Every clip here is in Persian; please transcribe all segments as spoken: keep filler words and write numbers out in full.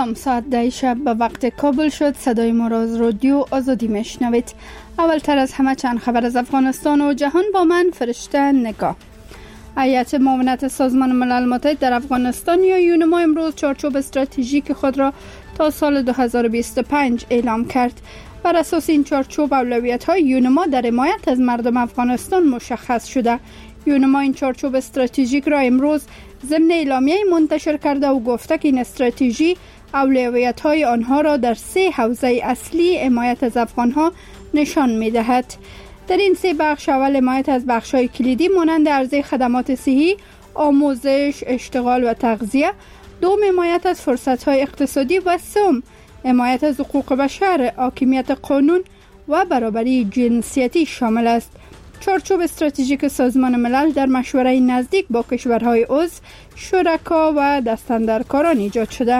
سلام، ساعت ده شب به وقت کابل شد. صدای ما را از رادیو آزادی میشنوید. اولتر از همه چند خبر از افغانستان و جهان با من فرشته نگاه. هیئت معاونت سازمان ملل متحد در افغانستان یا یونما امروز چارچوب استراتژیک خود را تا سال دو هزار و بیست و پنج اعلام کرد. بر اساس این چارچوب اولویت‌های یونما در حمایت از مردم افغانستان مشخص شده. یونما این چارچوب استراتژیک را امروز ضمن اعلامیه منتشر کرده و گفته که این استراتژی اولویت‌های آنها را در سه حوزه اصلی حمایت از افغان‌ها نشان می‌دهد. در این سه بخش اول حمایت از بخش‌های کلیدی مانند عرضه خدمات صحی، آموزش، اشتغال و تغذیه، دوم حمایت از فرصت‌های اقتصادی و سوم حمایت از حقوق بشر، حاکمیت قانون و برابری جنسیتی شامل است. چارچوب استراتژیک سازمان ملل در مشوره نزدیک با کشورهای عضو، شرکا و دستاندرکاران ایجاد شده.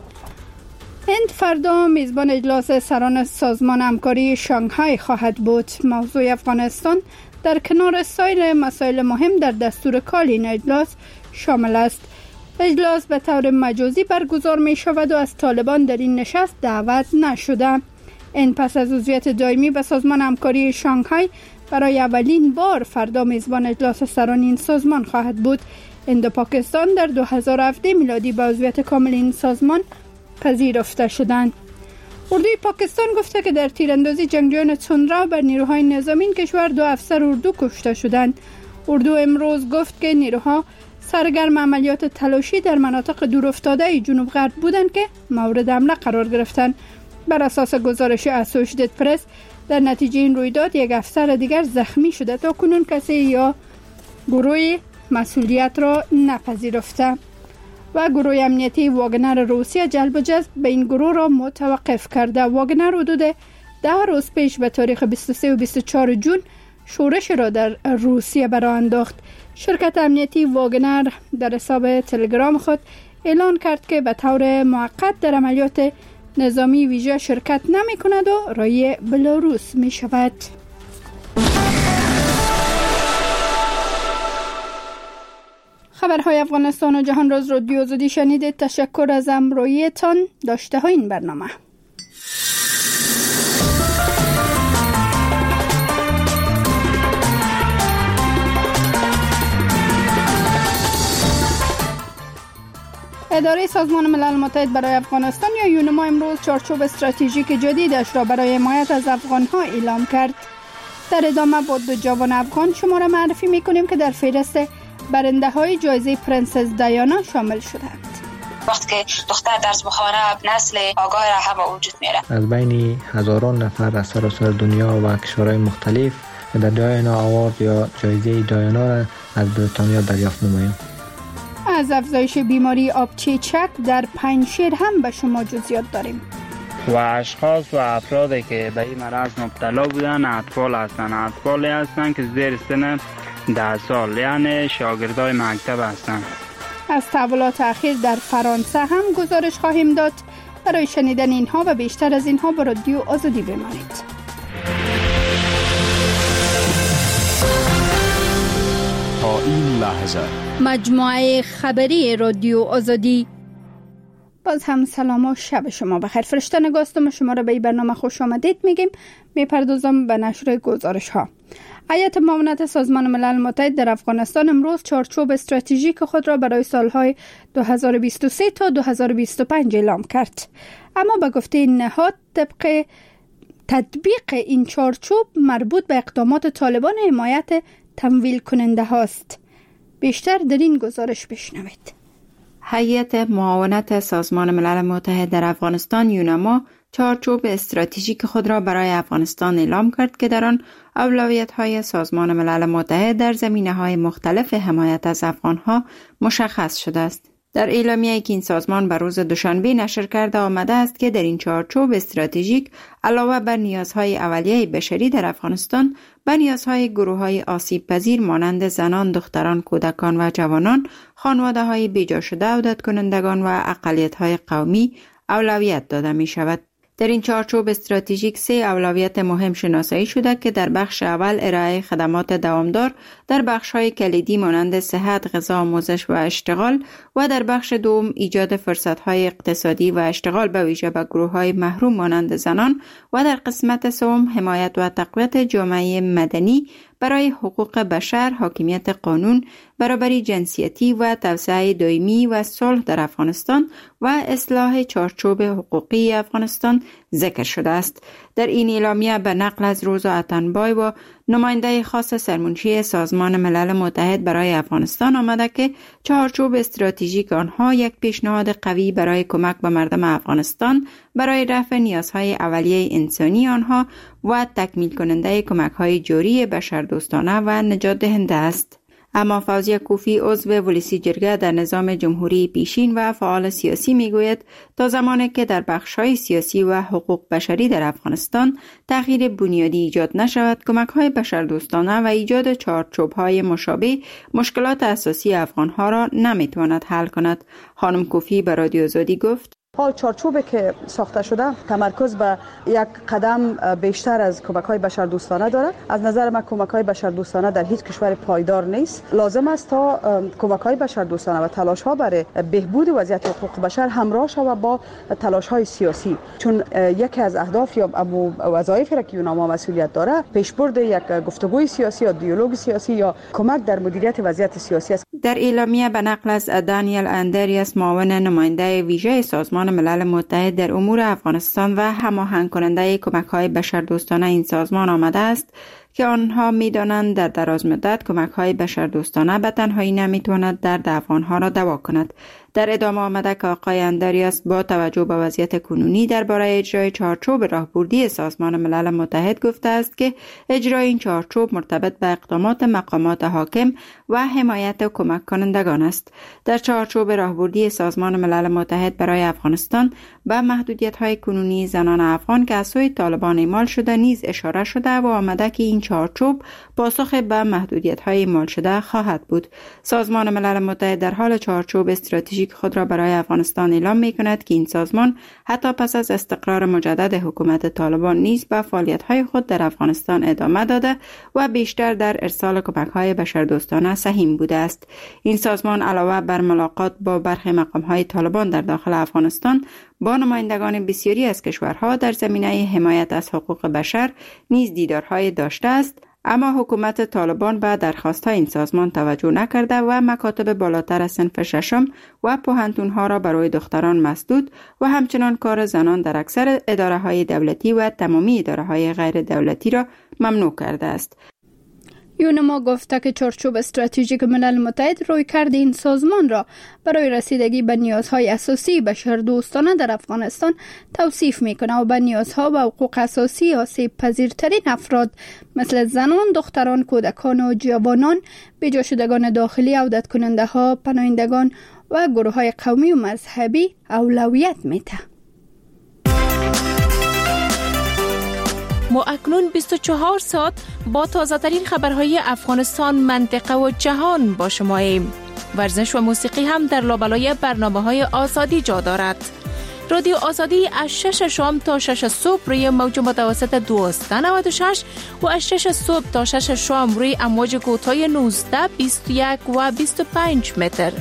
هند فردا میزبان اجلاس سران سازمان همکاری شانگهای خواهد بود. موضوع افغانستان در کنار سایر مسائل مهم در دستور کار این اجلاس شامل است. اجلاس به طور مجازی برگزار می شود و از طالبان در این نشست دعوت نشده. این پس از عضویت دائمی به سازمان همکاری شانگهای برای اولین بار فردا میزبان اجلاس سران این سازمان خواهد بود. هند و پاکستان در دو هزار و هفده میلادی به عضویت کامل این سازمان پذیرفته شدند. اردوی پاکستان گفته که در تیراندازی جنگجویان تندرو بر نیروهای نظامی این کشور دو افسر اردو کشته شدند. اردو امروز گفت که نیروها سرگرم عملیات تلاشی در مناطق دورافتاده جنوب غرب بودند که مورد حمله قرار گرفتند. بر اساس گزارش اسوشیتد پرس در نتیجه این رویداد یک افسر دیگر زخمی شده. تا کنون کسی یا گروه مسئولیت را نپذیرفته و گروه امنیتی واگنر روسیه جلب و جذب به این گروه را متوقف کرده. واگنر حدود ده روز پیش به تاریخ بیست و سه و بیست و چهار جون شورش را در روسیه برآ انداخت. شرکت امنیتی واگنر در حساب تلگرام خود اعلان کرد که به طور موقت در عملیات نظامی ویژه شرکت نمی کند و رای بلاروس می شود. خبرهای افغانستان و جهان را از رادیو آزادی شنیدید. تشکر از همراهیتان. داشته های این برنامه. اداره سازمان ملل متحد برای افغانستان یا یونما امروز چارچوب استراتژیک جدیدش را برای حمایت از افغان‌ها اعلام کرد. در ادامه با دو جوان افغان شما را معرفی می‌کنیم که در فهرست برنده‌های جایزه پرنسس دیانا شامل شدند. وقتی که دختر درس بخوانه نسل آگاه را هم وجود میاره. از بین هزاران نفر از سراسر دنیا و کشورهای مختلف در دیانا اوارد یا جایزه دیانا را از بریتانیا دریافت نماییم. از افزایش بیماری آبچیچک در پنجشیر هم به شما جزئیات داریم. و اشخاص و افرادی که به این مرض مبتلا بودن اطفال هستند. اطفالی هستند که زیر سن ده سال، یعنی شاگردای مکتب هستند. از تحولات اخیر در فرانسه هم گزارش خواهیم داد. برای شنیدن اینها و بیشتر از اینها با رادیو آزادی بمانید. تا این لحظه مجموعه خبری رادیو آزادی. باز هم سلام و شب شما بخیر. فرشته نگاستم شما را به این برنامه خوش آمدید میگیم. میپردازم به نشر گزارش ها. هیئت معاونت سازمان ملل متحد در افغانستان امروز چارچوب استراتژیک خود را برای سالهای دو هزار و بیست و سه تا دو هزار و بیست و پنج اعلام کرد. اما به گفته نهاد طبق تطبیق این چارچوب مربوط به اقدامات طالبان حمایت تمویل کننده هاست. بیشتر در این گزارش بشنوید. هیئت معاونت سازمان ملل متحد در افغانستان یونما چارچوب استراتژیک خود را برای افغانستان اعلام کرد که در آن اولویت‌های سازمان ملل متحد در زمینه‌های مختلف حمایت از افغان‌ها مشخص شده است. در اعلامیه‌ای که این سازمان بر روز دوشنبه نشر کرده آمده است که در این چارچوب استراتژیک علاوه بر نیازهای اولیه بشری در افغانستان، به نیازهای گروه‌های آسیب‌پذیر مانند زنان، دختران، کودکان و جوانان، خانواده‌های بیجا شده، عودت کنندگان و اقلیت‌های قومی اولویت داده می شود. در این چارچوب استراتژیک سه اولویت مهم شناسایی شده که در بخش اول ارائه خدمات دوامدار در بخش‌های کلیدی مانند صحت، غذا، آموزش و اشتغال و در بخش دوم ایجاد فرصت‌های اقتصادی و اشتغال به ویژه به گروه‌های محروم مانند زنان و در قسمت سوم حمایت و تقویت جامعه مدنی برای حقوق بشر، حاکمیت قانون، برابری جنسیتی و توسعه دائمی و صلح در افغانستان و اصلاح چارچوب حقوقی افغانستان ذکر شده است. در این اعلامیه به نقل از روزا اتنبای و نماینده خاص سرمنشی سازمان ملل متحد برای افغانستان آمده که چارچوب استراتژیک آنها یک پیشنهاد قوی برای کمک به مردم افغانستان برای رفع نیازهای اولیه انسانی آنها و تکمیل کننده کمک‌های جاری بشردوستانه و نجات دهنده است. اما فوزیه کوفی عضو ولسی جرگه در نظام جمهوری پیشین و فعال سیاسی میگوید تا زمانی که در بخش‌های سیاسی و حقوق بشری در افغانستان تغییر بنیادی ایجاد نشود، کمک‌های بشردوستانه و ایجاد چارچوب‌های مشابه مشکلات اساسی افغان‌ها را نمی‌تواند حل کند. خانم کوفی به رادیو آزادی گفت: حال چارچوبی که ساخته شده تمرکز به یک قدم بیشتر از کمک‌های بشردوستانه دارد. از نظر من کمک‌های بشردوستانه در هیچ کشور پایدار نیست. لازم است تا کمک‌های بشردوستانه و تلاش‌ها برای بهبود وضعیت حقوق بشر همراه شود با تلاش‌های سیاسی، چون یکی از اهداف یا وظایفی را که یوناما مسئولیت داره پیشبرد یک گفتگوی سیاسی یا دیالوگ سیاسی یا کمک در مدیریت وضعیت سیاسی است. در اعلامیه به نقل از دانیل اندریاس، معاون نماینده ویژه سازمان ملل متحد در امور افغانستان و هماهنگ کننده کمک‌های بشردوستانه این سازمان آمده است که آنها می‌دانند در دراز مدت کمک‌های بشردوستانه به تنهایی نمی‌تواند درد افغان‌ها را دوا کند. در ادامه آمده که آقای اندریاس با توجه به وضعیت کنونی درباره اجرای چارچوب راهبردی سازمان ملل متحد گفته است که اجرای این چارچوب مرتبط به اقدامات مقامات حاکم و حمایت کمک کنندگان است. در چارچوب راهبردی سازمان ملل متحد برای افغانستان به محدودیت‌های کنونی زنان افغان که از سوی طالبان اعمال شده نیز اشاره شده و آمده که این چارچوب پاسخ به محدودیت‌های اعمال شده خواهد بود. سازمان ملل متحد در حال چارچوب استراتژیک خود را برای افغانستان اعلام می‌کند که این سازمان حتی پس از استقرار مجدد حکومت طالبان نیز به فعالیت‌های خود در افغانستان ادامه داده و بیشتر در ارسال کمک‌های بشردوستانه سهیم بوده است. این سازمان علاوه بر ملاقات با برخی مقام‌های طالبان در داخل افغانستان با نمایندگان بسیاری از کشورها در زمینه حمایت از حقوق بشر نیز دیدارهای داشته است، اما حکومت طالبان به درخواست‌های این سازمان توجه نکرده و مکاتب بالاتر از صنف ششم و پوهنتون‌ها را برای دختران مسدود و همچنان کار زنان در اکثر اداره‌های دولتی و تمامی اداره‌های غیر دولتی را ممنوع کرده است. یونما گفته که چارچوب استراتژیک ملل متحد روی کرد این سازمان را برای رسیدگی به نیازهای اساسی بشردوستانه در افغانستان توصیف میکنه و به نیازها و حقوق اساسی آسیب پذیرترین افراد مثل زنان، دختران، کودکان و جوانان، بیجا شدگان داخلی، عودت کننده ها، پناهندگان و گروه های قومی و مذهبی اولویت میده. ما اکنون بیست و چهار ساعت با تازه ترین خبرهای افغانستان، منطقه و جهان با شماییم. ورزش و موسیقی هم در لابلای برنامه‌های آزادی جا دارد. رادیو آزادی از شش شام تا شش صبح روی موج متوسط دویست و نود و شش و از شش صبح تا شش شام روی امواج کوتاه نوزده، بیست و یک و بیست و پنج متر.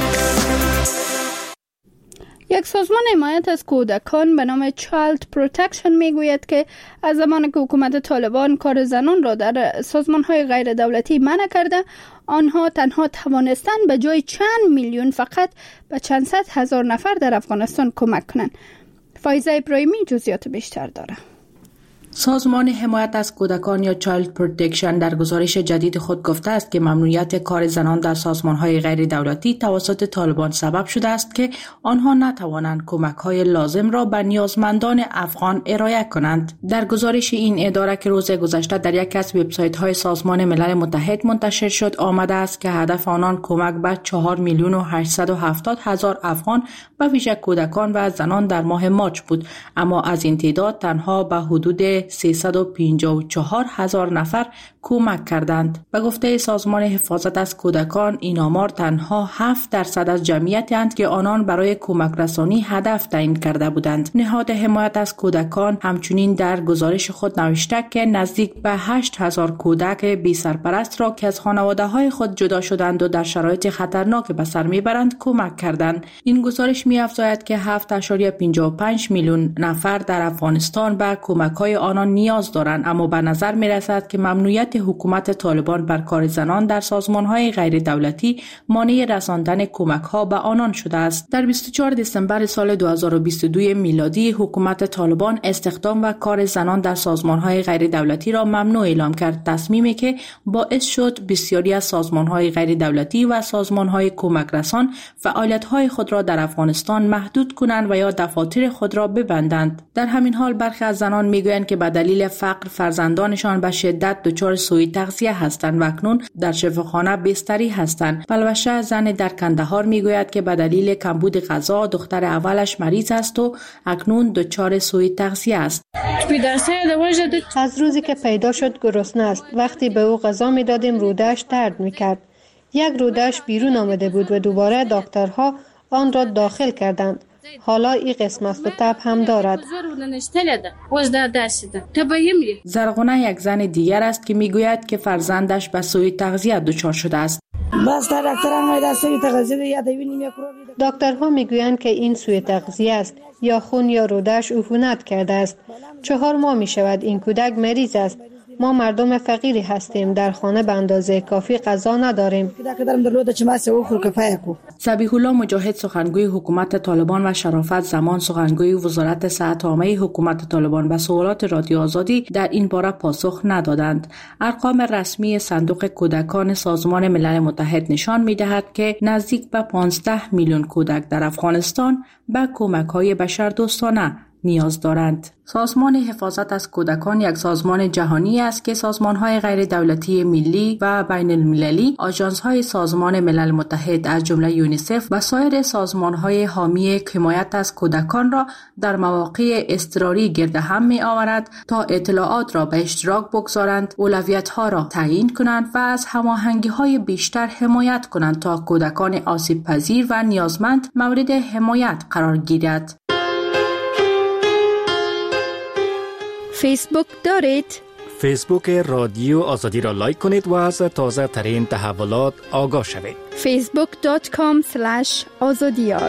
یک سازمان حمایت از کودکان به نام Child Protection میگوید که از زمانی که حکومت طالبان کار زنان را در سازمان‌های غیر دولتی منع کرده، آنها تنها توانستند به جای چند میلیون فقط به چند صد هزار نفر در افغانستان کمک کنند. فایزه ابراهیمی جزئیات بیشتر داره. سازمان حمایت از کودکان یا چایلد پروتکشن در گزارش جدید خود گفته است که ممنوعیت کار زنان در سازمان‌های غیر دولتی توسط طالبان سبب شده است که آنها نتوانند کمک‌های لازم را به نیازمندان افغان ارائه کنند. در گزارش این اداره که روز گذشته در یکی از وبسایت‌های سازمان ملل متحد منتشر شد آمده است که هدف آنان کمک به چهار میلیون و هشتصد و هفتاد هزار افغان به ویژه کودکان و زنان در ماه مارچ بود، اما از این تعداد تنها به حدود سیصد و پنجاه و چهار هزار نفر کمک کردند. به گفته سازمان حفاظت از کودکان، این آمار تنها هفت درصد از جمعیتی اند که آنان برای کمک رسانی هدف تعیین کرده بودند. نهاد حمایت از کودکان همچنین در گزارش خود نوشته که نزدیک به هشت هزار کودک بی سرپرست را که از خانواده‌های خود جدا شدند و در شرایط خطرناک به سر میبرند کمک کردند. این گزارش می‌افزاید که هفت ممیز پنجاه و پنج میلیون نفر در افغانستان به کمک‌های آنان نیاز دارند، اما به نظر می‌رسد که ممنوعیت حکومت طالبان بر کار زنان در سازمان‌های غیر دولتی مانع رساندن کمک‌ها به آنان شده است. در بیست و چهارم دسامبر سال دو هزار و بیست و دو میلادی حکومت طالبان استخدام و کار زنان در سازمان‌های غیر دولتی را ممنوع اعلام کرد، تصمیمی که باعث شد بسیاری از سازمان‌های غیر دولتی و سازمان‌های کمک رسان فعالیت‌های خود را در افغانستان محدود کنند و یا دفاتر خود را ببندند. در همین حال برخی از زنان میگویند که به دلیل فقر فرزندانشان به شدت دچار سوء تغذیه هستند و اکنون در شفاخانه بستری هستند. بلوشه زن در کندهار میگوید که به دلیل کمبود غذا دختر اولش مریض است و اکنون دچار سوء تغذیه است. از روزی که پیدا شد گرسنه است. وقتی به او غذا میدادیم روده‌اش درد میکرد. یک روده‌اش بیرون آمده بود و دوباره دکترها آن را داخل کردند. حالا این قسم است و تب هم دارد. زرغونه یک زن دیگر است که میگوید که فرزندش به سوء تغذیه دچار شده است. دکترها میگویند که این سوء تغذیه است، یا خون یا روده‌اش عفونت کرده است. چهار ماه می شود این کودک مریض است. ما مردم فقیری هستیم، در خانه به اندازه کافی غذا نداریم. ذبیح الله مجاهد سخنگوی حکومت طالبان و شرافت زمان سخنگوی وزارت صحت عامه حکومت طالبان به سوالات رادیو آزادی در این باره پاسخ ندادند. ارقام رسمی صندوق کودکان سازمان ملل متحد نشان می‌دهد که نزدیک به پانزده میلیون کودک در افغانستان به کمک‌های بشردوستانه نیاز دارند. سازمان حفاظت از کودکان یک سازمان جهانی است که سازمان‌های غیر دولتی ملی و بین المللی، آژانس‌های سازمان ملل متحد از جمله یونیسف و سایر سازمان‌های حامی حمایت از کودکان را در مواقع اضطراری گرد هم می‌آورد تا اطلاعات را به اشتراک بگذارند، اولویت‌ها را تعیین کنند و از هماهنگی‌های بیشتر حمایت کنند تا کودکان آسیب‌پذیر و نیازمند مورد حمایت قرار گیرد. فیسبوک دارید؟ فیسبوک رادیو آزادی را لایک کنید و از تازه ترین تحولات آگاه شوید. فیسبوک دات کام اسلش آزادیار.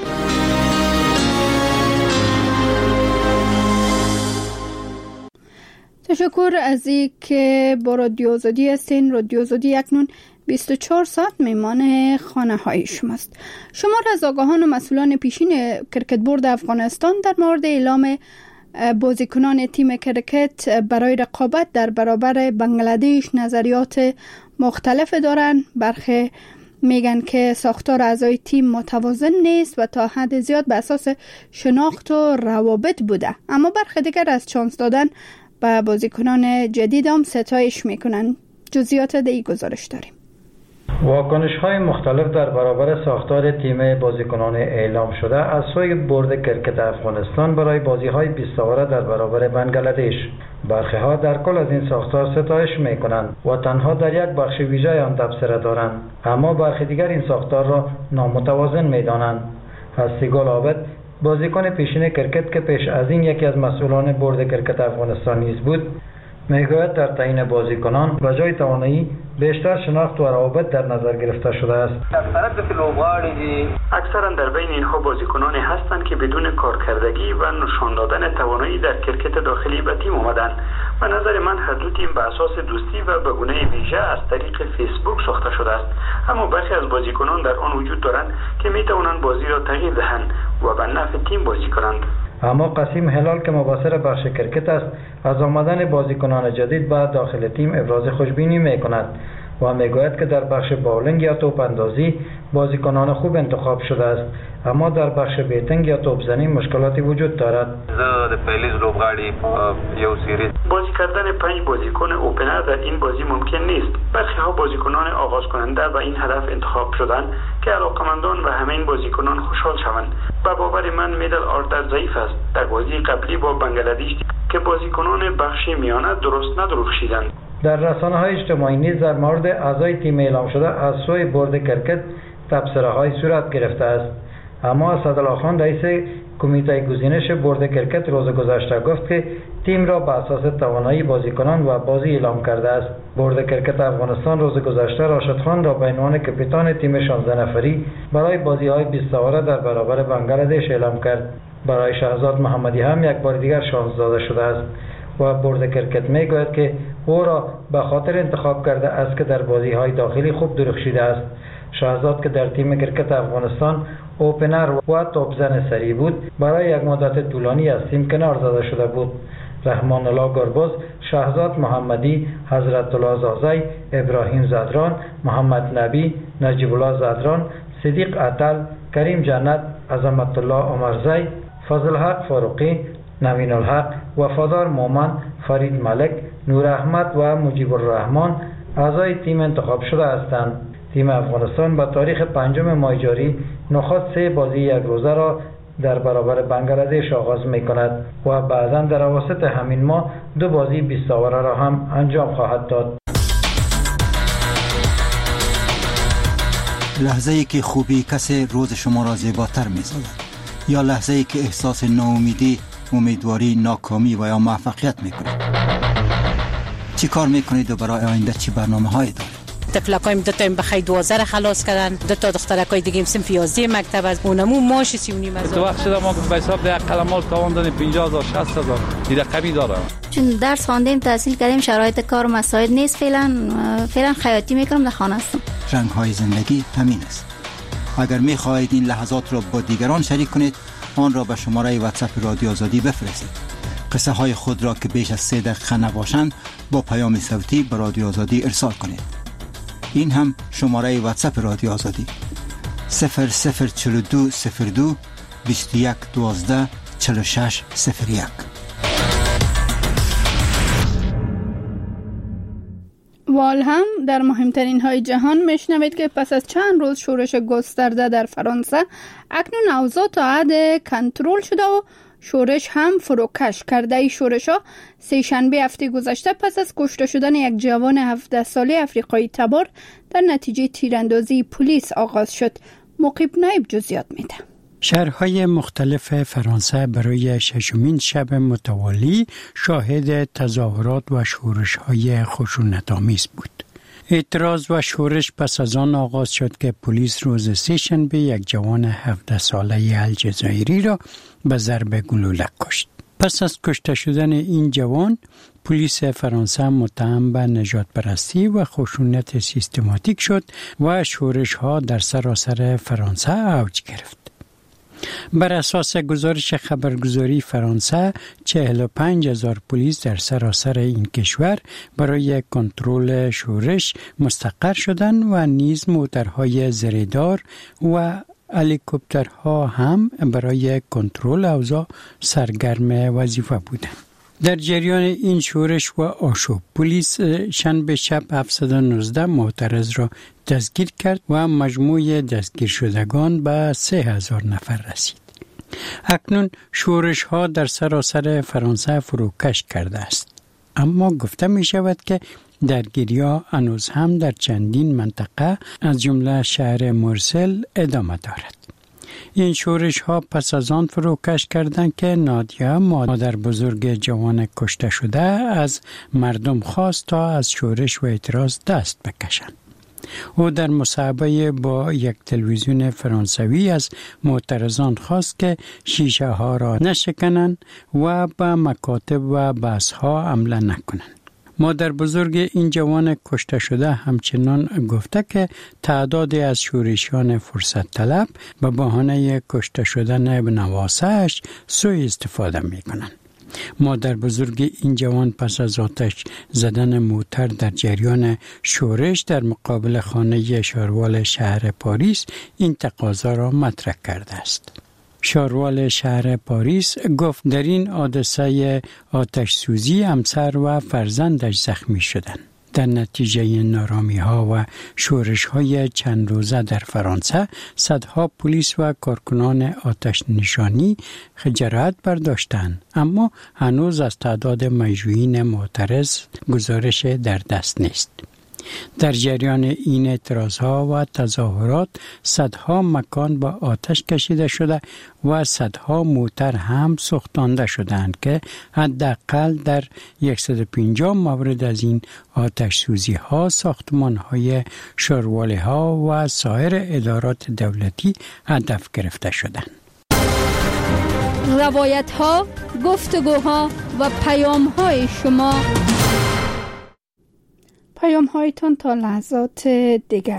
تشکر از این که با رادیو آزادی هستین. رادیو آزادی اکنون بیست و چهار ساعت میمان خانه های شماست. شمار از آگاهان و مسئولان پیشین کرکت بورد افغانستان در مورد اعلام بازیکنان تیم کرکت برای رقابت در برابر بنگلادش نظریات مختلف دارند. برخی میگن که ساختار اعضای تیم متوازن نیست و تا حد زیاد به اساس شناخت و روابط بوده، اما برخی دیگر از چانس دادن به بازیکنان جدید هم ستایش میکنن. جزئیات دیگه گزارش داریم. واکنش‌های مختلف در برابر ساختار تیم بازیکنان اعلام شده از سوی بورد کرکت افغانستان برای بازی‌های بیست اوره در برابر بنگلادش. برخی‌ها در کل از این ساختار ستایش می‌کنند و تنها در یک بخش ویژه آن تبصره دارند، اما برخی دیگر این ساختار را نامتوازن می‌دانند. هستیگل عابد، بازیکن پیشین کرکت که پیش از این یکی از مسئولان بورد کرکت افغانستان نیز بود، میگوید در تعیین بازیکنان به جای توانایی بیشتر شناخت و روابط در نظر گرفته شده است. اکثرا در بین اینها بازیکنانی هستند که بدون کارکردگی و نشان دادن توانایی در کرکت داخلی به تیم آمدند. به نظر من هر دو تیم به اساس دوستی و به گونه ویژه از طریق فیسبوک ساخته شده است، اما برخی از بازیکنان در آن وجود دارند که می توانند بازی را تغییر دهند و به نفع تیم بازی کنند. اما قاسم هلال که مبصر بخش کرکت است، از آمدن بازیکنان جدید به داخل تیم ابراز خوشبینی می‌کند و میگوید که در بخش باولینگ یا توپ اندازی بازیکنان خوب انتخاب شده است، اما در بخش بیتنگ یا توپ زنی مشکلاتی وجود دارد. بازی کردن پنج بازیکن اوپنر در این بازی ممکن نیست. برخی ها بازیکنان آغاز کننده و این هدف انتخاب شدند که علاقمندان و همه این بازیکنان خوشحال شوند. به باور من میدل آردر ضعیف است. در بازی قبلی با بنگلادش که بازیکنان بخش میانه درست ندرخشیدند. در رسانه‌های اجتماعی نیز در مورد اعضای تیم اعلام شده از سوی بورد کرکت تبصره‌های صورت گرفته است. اما اسدالله خان رئیس کمیته گزینش بورد کرکت روز گذشته گفت که تیم را بر اساس توانایی بازیکنان و بازی اعلام کرده است. بورد کرکت افغانستان روز گذشته راشد خان را به عنوان کاپیتان تیم شانزده نفری برای بازی‌های بیست اوره در برابر بنگلادش اعلام کرد. برای شهزاد محمدی هم یک بار دیگر شانس داده شده است و بورد کرکت میگوید که او را به خاطر انتخاب کرده است که در بازی‌های داخلی خوب درخشیده است. شهزاد که در تیم کرکت افغانستان اوپنر و توپزن سری بود، برای یک مدت طولانی از تیم کنار زده شده بود. رحمان الله گربز، شهزاد محمدی، حضرت الله زازی، ابراهیم زدران، محمد نبی، نجیب الله زدران، صدیق عطل، کریم جنت، عظمت الله عمرزی، فضل حق فاروقی، نوین الحق، وفادار مومن، فرید ملک، نور احمد و مجیب الرحمن اعضای تیم انتخاب شده هستند. تیم افغانستان به تاریخ پنجم ماه جاری نخست سه بازی یک روزه را در برابر بنگلادش آغاز می کند و بعضا در اواسط همین ماه دو بازی بیست اوره را هم انجام خواهد داد. لحظه ای که خوبی کسی روز شما را زیباتر می سازد، یا لحظه ای که احساس ناامیدی، امیدواری، ناکامی و یا موفقیت می کنید. چی کار می کنید و برای آینده چی برنامه هایی دارید؟ طفلکایم دو تا بخای دوازده خلاص کردن، دو تا دخترکای دیگه صنف یازده مکتب از اونمو ماش سی و نیم هزار. تو وقت شده ما به حساب ده قلمال تاوان دادیم پنجاه هزار شصت هزار این رقمی داره. چون درس خواندیم تحصیل کردیم شرایط کار مساعد نیست، فعلا فعلا خیاطی میکنم، در خانه هستم. رنگ های زندگی همین است. اگر می خواهید این لحظات را با دیگران شریک کنید، آن را به شماره واتساپ رادیو آزادی بفرستید. قصه های خود را که بیش از سه دقیقه نباشند با پیام صوتی به رادیو آزادی ارسال کنید. این هم شماره واتساپ رادیو آزادی صفر صفر چهل و دو صفر دو بیست و یک دوازده چهل و شش صفر یک. وال هم در مهمترین های جهان میشنوید که پس از چند روز شورش گسترده در فرانسه اکنون اوضاع تا حد کنترل شده و شورش هم فروکش کرده. ای شورش ها سه شنبه هفته گذشته پس از کشته شدن یک جوان هفده ساله افریقایی تبار در نتیجه تیراندازی پلیس آغاز شد. مقیب نایب جزئیات میده. شهرهای مختلف فرانسه برای ششمین شب متوالی شاهد تظاهرات و شورش‌های خشونت‌آمیز بود. اعتراض و شورش پس از آن آغاز شد که پلیس روز سه شنبه یک جوان هفده ساله الجزایری را به ضرب گلوله کشت. پس از کشته شدن این جوان، پلیس فرانسه متهم به نژاد پرستی و خشونت سیستماتیک شد و شورش‌ها در سراسر فرانسه اوج گرفت. بر اساس گزارش خبرگزاری فرانسه، چهل و پنج هزار پلیس در سراسر این کشور برای کنترل شورش مستقر شدند و نیز موترهای زریدار و هلیکوپترها هم برای کنترل اوضاع سرگرم وظیفه بودند. در جریان این شورش و آشوب، پلیس شنبه شب هفتصد و نوزده معترض را دستگیر کرد و مجموع دستگیر شدگان به سه هزار نفر رسید. اکنون شورش ها در سراسر فرانسه فروکش کرده است، اما گفته می شود که درگیری ها هنوز هم در چندین منطقه از جمله شهر مارسل ادامه دارد. این شورش ها پس از آن فروکش کردند که نادیا، مادر بزرگ جوان کشته شده، از مردم خواست تا از شورش و اعتراض دست بکشند. او در مصاحبه با یک تلویزیون فرانسوی از معترضان خواست که شیشه ها را نشکنند و به مکاتب و بحث ها حمله نکنند. مادر بزرگ این جوان کشته شده همچنان گفته که تعدادی از شورشیان فرصت طلب به بهانه کشته شدن نواسه‌اش سوء استفاده می کنند. مادر بزرگ این جوان پس از آتش زدن موتر در جریان شورش در مقابل خانه شاروال شهر پاریس این تقاضا را مطرح کرده است. شاروال شهر پاریس گفت در این حادثه آتش سوزی همسر و فرزندش زخمی شدند. در نتیجه نارامی ها و شورش های چند روزه در فرانسه صدها پلیس و کارکنان آتش نشانی جراحت برداشتند، اما هنوز از تعداد مجروحین معترض گزارش در دست نیست. در جریان این اعتراضها و تظاهرات صدها مکان با آتش کشیده شده و صدها موتر هم سوختانده شدند که حداقل در صد و پنجاه مورد از این آتش سوزی ها ساختمان های شارواله ها و سایر ادارات دولتی هدف گرفته شدند. روایت ها، گفتگوها و پیام های شما، پیام هایتان تا لحظات دیگر.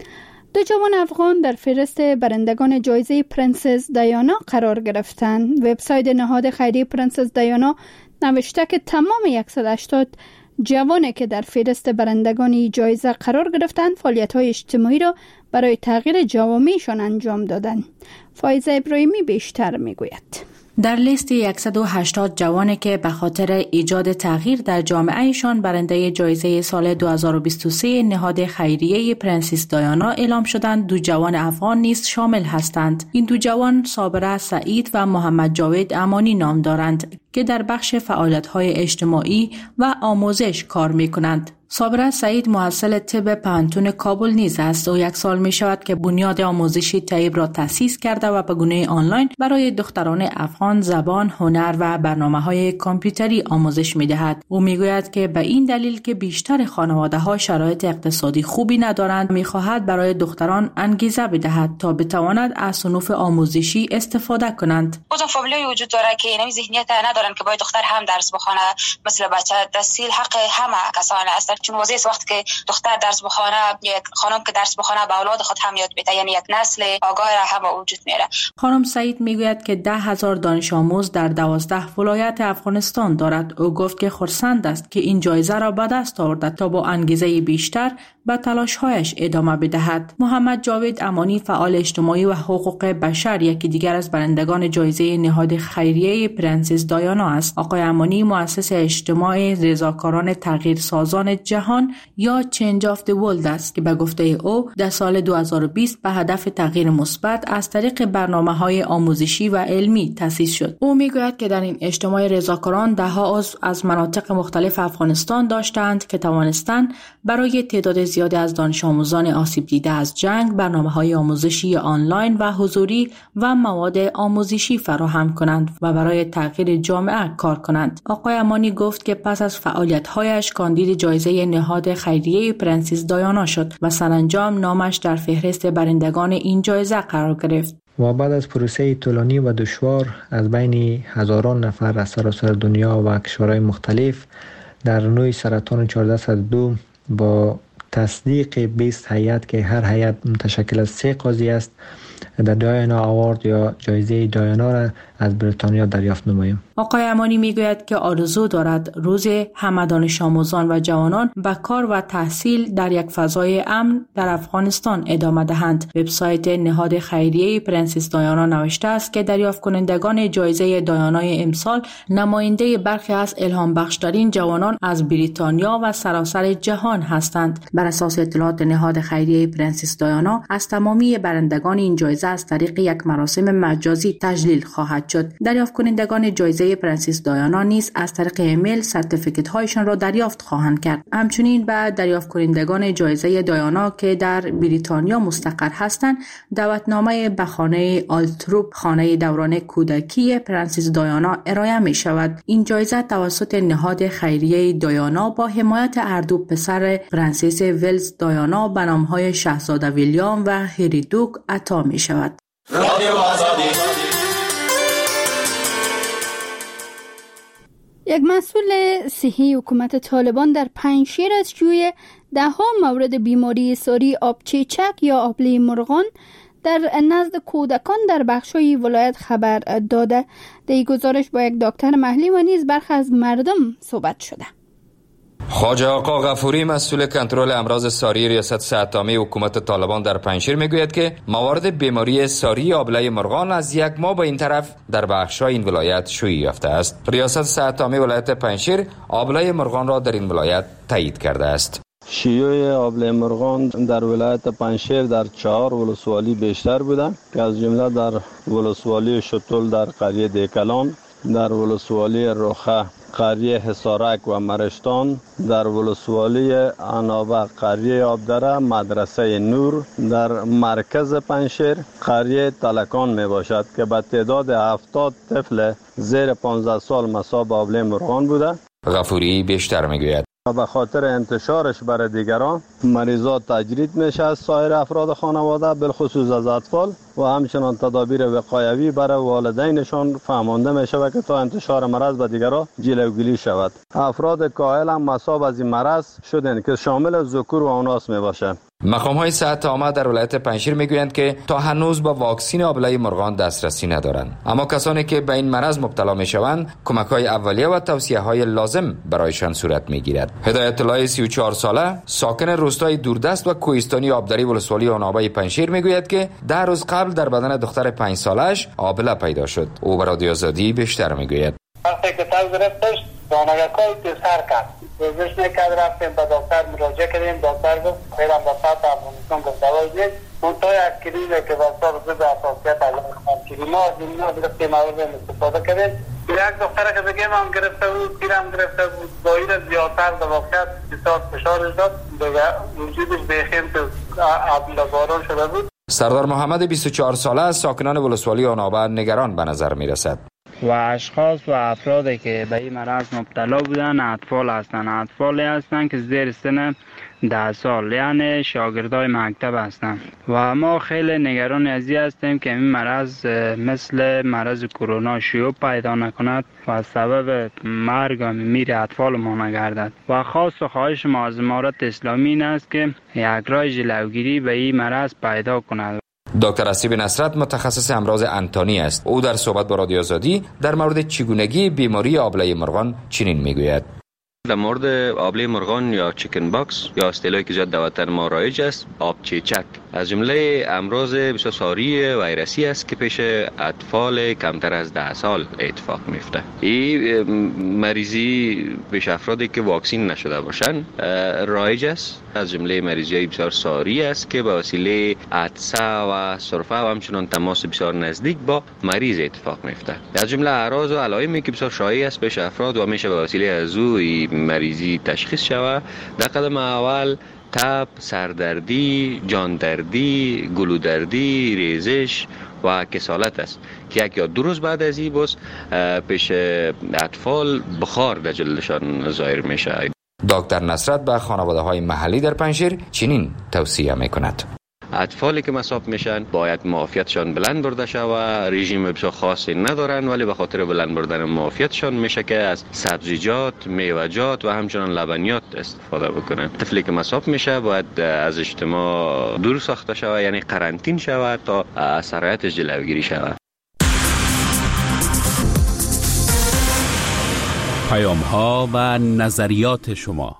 دو جوان افغان در فهرست برندگان جایزه پرنسس دیانا قرار گرفتند. وبسایت نهاد خیریه پرنسس دیانا نوشته که تمام صد و هشتاد جوانی که در فهرست برندگان جایزه قرار گرفتند فعالیت‌های اجتماعی را برای تغییر جوامعشان انجام دادند. فایزه ابراهیمی بیشتر میگوید. در لیست صد و هشتاد جوانی که به خاطر ایجاد تغییر در جامعهشان برنده جایزه سال دو هزار و بیست و سه نهاد خیریه پرنسس دیانا اعلام شدند، دو جوان افغان نیز شامل هستند. این دو جوان صابره سعید و محمد جاوید امانی نام دارند که در بخش فعالیت‌های اجتماعی و آموزش کار می‌کنند. صابره سعید محصل طب پانتون کابل نیز است. او یک سال می شود که بنیاد آموزشی طیب را تأسیس کرده و به گونه آنلاین برای دختران افغان زبان، هنر و برنامه‌های کامپیوتری آموزش می دهد. او می گوید که به این دلیل که بیشتر خانواده‌ها شرایط اقتصادی خوبی ندارند، می خواهد برای دختران انگیزه بدهد تا بتوانند از صنوف آموزشی استفاده کنند. بازم فامیلای وجود داره که این ذهنیت ندارن که باید دختر هم درس بخونه، مثل بچه تحصیل حق همه کسان است. چون واضحه است وقتی که دختر درس بخونه، یک خانم که درس بخونه به اولاد خود هم یاد میده، یعنی یک نسل آگاه هم وجود میاره. خانم سعید میگوید که ده هزار دانش آموز در دوازده ولایت افغانستان دارد. او گفت که خرسند است که این جایزه را به دست آورده تا با انگیزه بیشتر به تلاش‌هایش ادامه بدهد. محمد جاوید امانی فعال اجتماعی و حقوق بشر یکی دیگر از برندگان جایزه نهاد خیریه پرنسس دیانا است. آقای امانی مؤسس اجتماع رضاکاران تغییرسازان جهان یا چنج آف دی ورلد است که به گفته او در سال دو هزار و بیست به هدف تغییر مثبت از طریق برنامه‌های آموزشی و علمی تأسیس شد. او میگوید که در این اجتماع رضاکاران ده ها عضو از مناطق مختلف افغانستان داشتند که توانستند برای تعداد زیادی از دانش آموزان آسیب دیده از جنگ برنامه‌های آموزشی آنلاین و حضوری و مواد آموزشی فراهم کنند و برای تغییر جامعه کار کنند. آقای امانی گفت که پس از فعالیت‌هایش کاندید جایزه نهاد خیریه پرنسس دیانا شد و سرانجام نامش در فهرست برندگان این جایزه قرار گرفت. و بعد از پروسه طولانی و دشوار از بین هزاران نفر از سراسر دنیا و کشورهای مختلف در نوع سرطان چهارده صد و دو با تصدیق بیست هیئت که هر هیئت متشکل از سه قاضی است، در دیانا آوارد یا جایزه دیانا را از بریتانیا دریافت نماییم. آقای امانی میگوید که آرزو دارد روز همه دانش آموزان و جوانان به کار و تحصیل در یک فضای امن در افغانستان ادامه دهند. وبسایت نهاد خیریه پرنسس دیانا نوشته است که دریافت کنندگان جایزه دیانای امسال نماینده برخی از الهام بخشترین جوانان از بریتانیا و سراسر جهان هستند. بر اساس اطلاعات نهاد خیریه پرنسس دیانا، از تمامی برندگان این جایزه از طریق یک مراسم مجازی تجلیل خواهد شد. دریافت کنندگان جایزه پرنسس دیانا نیز از طریق ایمیل سرتیفیکت هایشان را دریافت خواهند کرد. همچنین به دریافت کنندگان جایزه دیانا که در بریتانیا مستقر هستند دعوتنامه به خانه آلتروپ، خانه دوران کودکی پرنسس دیانا ارائه می شود. این جایزه توسط نهاد خیریه دیانا با حمایت هر دو پسر پرنسس ولز دیانا به نام‌های شاهزاده ویلیام و هری دوک عطا می شود. یک مسئول صحی حکومت طالبان در پنجشیر از جوی ده ها مورد بیماری ساری آبچیچک یا آبله مرغان در نزد کودکان در بخش‌های ولایت خبر داده. در این گزارش با یک دکتر محلی و نیز برخی از مردم صحبت شده. خواجه آقا غفوری مسئول کنترل امراض ساری ریاست صحت عامه حکومت طالبان در پنجشیر میگوید که موارد بیماری ساری آبله مرغان از یک ماه به این طرف در بخش‌های این ولایت شیوع یافته است. ریاست صحت عامه ولایت پنجشیر آبله مرغان را در این ولایت تایید کرده است. شیوع آبله مرغان در ولایت پنجشیر در چهار ولسوالی بیشتر بوده که از جمله در ولسوالی شتول در قریه دیکلان، در ولسوالی روخه قریه حصارک و مرشتان، در ولسوالی عنابه قریه آبدره مدرسه نور، در مرکز پنجشیر قریه تلکان می باشد که به تعداد هفتاد طفل زیر پانزده سال مصاب آبله مرغان بوده. غفوری بیشتر می گوید و به خاطر انتشارش برای دیگران مریضات تجرید میشه از سایر افراد خانواده بالخصوص از اطفال و همچنان تدابیر وقایوی برای والدینشان فهمانده میشه و که تا انتشار مرض به دیگران جلوگیری شود. افراد کاهل هم مصاب از این مرض شدند که شامل ذکور و اناث میباشه. مقام های صحت عامه در ولایت پنجشیر میگویند که تا هنوز با واکسین آبله مرغان دسترسی ندارند، اما کسانی که به این مرض مبتلا میشوند کمک های اولیه و توصیه های لازم برایشان صورت میگیرد. هدایت الله سی و چهار ساله ساکن روستای دوردست و کوهستانی آبدری ولسوالی عنابه پنجشیر میگوید که ده روز قبل در بدن دختر پنج سالش آبله پیدا شد. او به رادیو آزادی بیشتر میگوید. وقتی که تاز گرفتش دانگاکای سر کرد روزش نکرد، رفتیم به دکتر مراجعه کردیم. دکتر گفت خیرم به سطح افغانستان گفت دوای دید اون تا یک کلیمه که بسار زد اساسیت علم خان کلیمه از اینها گرفتیم اول استفاده کردیم. یک دختر که بگیم هم گرفته بود، پیرم گرفته بود، دایر زیادتر در واقعیت بسیار فشارش داد، وجودش بیخیم تو باران شده بود. سردار محمد بیست و چهار ساله از ساکنان ولسوالی عنابه نگران به نظر می رسد. و اشخاص و افرادی که به این مرض مبتلا بودن اطفال هستند، اطفالی هستند که زیر سن ده سال، یعنی شاگردای مکتب هستند و ما خیلی نگران از این هستیم که این مرض مثل مرض کرونا شیوع پیدا نکند و سبب مرگ و میر اطفال ما نگردد. و خاص و خواهش ما از امارت اسلامی این است که یک راه جلوگیری به این مرض پیدا کند. دکتر اسیب نصرت متخصص امراض انتانی است. او در صحبت با رادیو آزادی در مورد چگونگی بیماری آبله مرغان چنین میگوید. در مورد آبله مرغان یا چیکن باکس یا اصطلاحی که زیاد در وطن ما رایج است، آب چیچک، از جمله امراض بسیار ساری ویروسی است که پیش اطفال کمتر از ده سال اتفاق میفته. این مریضی پیش افرادی که واکسین نشده باشند رایج است. از جمله مریضی های بسیار ساری است که به وسیله عطسه و سرفه و همچنان تماس بسیار نزدیک با مریض اتفاق میفته. از جمله اعراض و علائمی که بسیار شایع است پیش افراد و میشه به وسیله از او مریضی تشخیص شود. در قدم اول تب، سردردی، جاندردی، گلودردی، ریزش و کسالت است که یک یا دو روز بعد از این بس پیش اطفال بخار در جلدشان ظاهر میشه. دکتر نصرت به خانواده های محلی در پنجشیر چنین توصیه میکند. اطفالی که مصاب میشن باید معافیتشان بلند برده شود. رژیم بسیار خاصی ندارن ولی به خاطر بلند بردن معافیتشان میشه که از سبزیجات، میوه‌جات و همچنان لبنیات استفاده بکنن. طفلی که مصاب میشه باید از اجتماع دور ساخته شود، یعنی قرنطین شود تا از سرایتش جلوگیری شود. پیام ها و نظریات شما.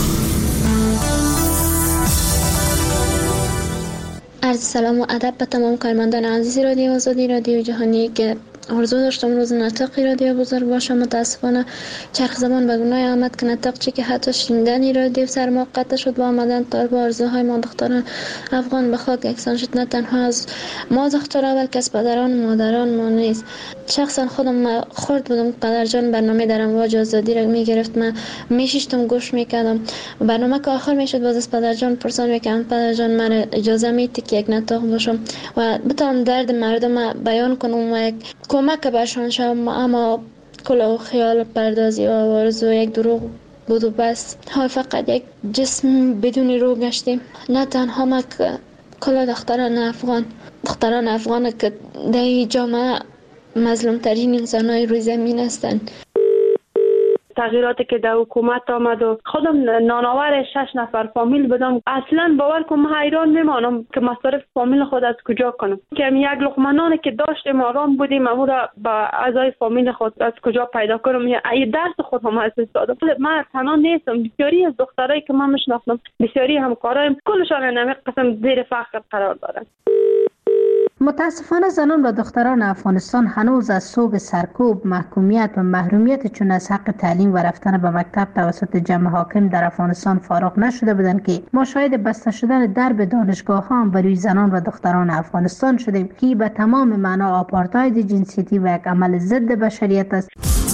عرض سلام و ادب به تمام کارمندان عزیز رادیو آزادی، رادیو جهانی که آرزو داشتم روز نطقی رادیو بزرگ باشه. متاسفانه چرخ زمان به گناه آمد که نطق چی که حتی شنیدن رادیو سر ما قطع شد و آمدن تا با آرزوهای ما دختران افغان به خاک یکسان شد. نه تنها از ما دخترها بلکه از پدران و مادران ما نیست. شخصا خودم خورد بودم پدرجان برنامه در امواج آزادی را میگرفت، من میشیشتم گوش میکردم. برنامه که آخر میشد باز از پدرجان پرسان میکردم پدرجان من اجازه میدی که یک نطق باشم و بتونم درد مردم بیان کنم و یک کمک برشان شوم. اما کل و خیال پردازی و آرزو یک دروغ بود و بس. ها فقط یک جسم بدون روح گشتیم. نه تنها ما که کل دختران افغان دختران افغان که در جامعه مظلوم ترین انسان های روی زمین هستند. تغییراتی که در حکومت آمد و خودم نانآور شش نفر فامیل بودم، اصلا باور کنم حیران میمانم که مصارف فامیل خود از کجا کنم، که یک لقمه نانی که داشتیم آرام بودیم امو را با اعضای فامیل خود از کجا پیدا کنم، یا درس خود هم از دادم. من تنها نیستم، بسیاری از دخترایی که من میشناسم، بسیاری همکارایم، کلشان نمی قسم زیر فقر قرار دارن. متاسفانه زنان و دختران افغانستان هنوز از سوگ سرکوب، محکومیت و محرومیت چون از حق تعلیم و رفتن به مکتب توسط جمع حاکم در افغانستان فارغ نشده بودند که ما شاهد بسته شدن درب دانشگاه ها هم بروی زنان و دختران افغانستان شدیم که به تمام معنا آپارتاید جنسیتی و یک عمل ضد بشریت است.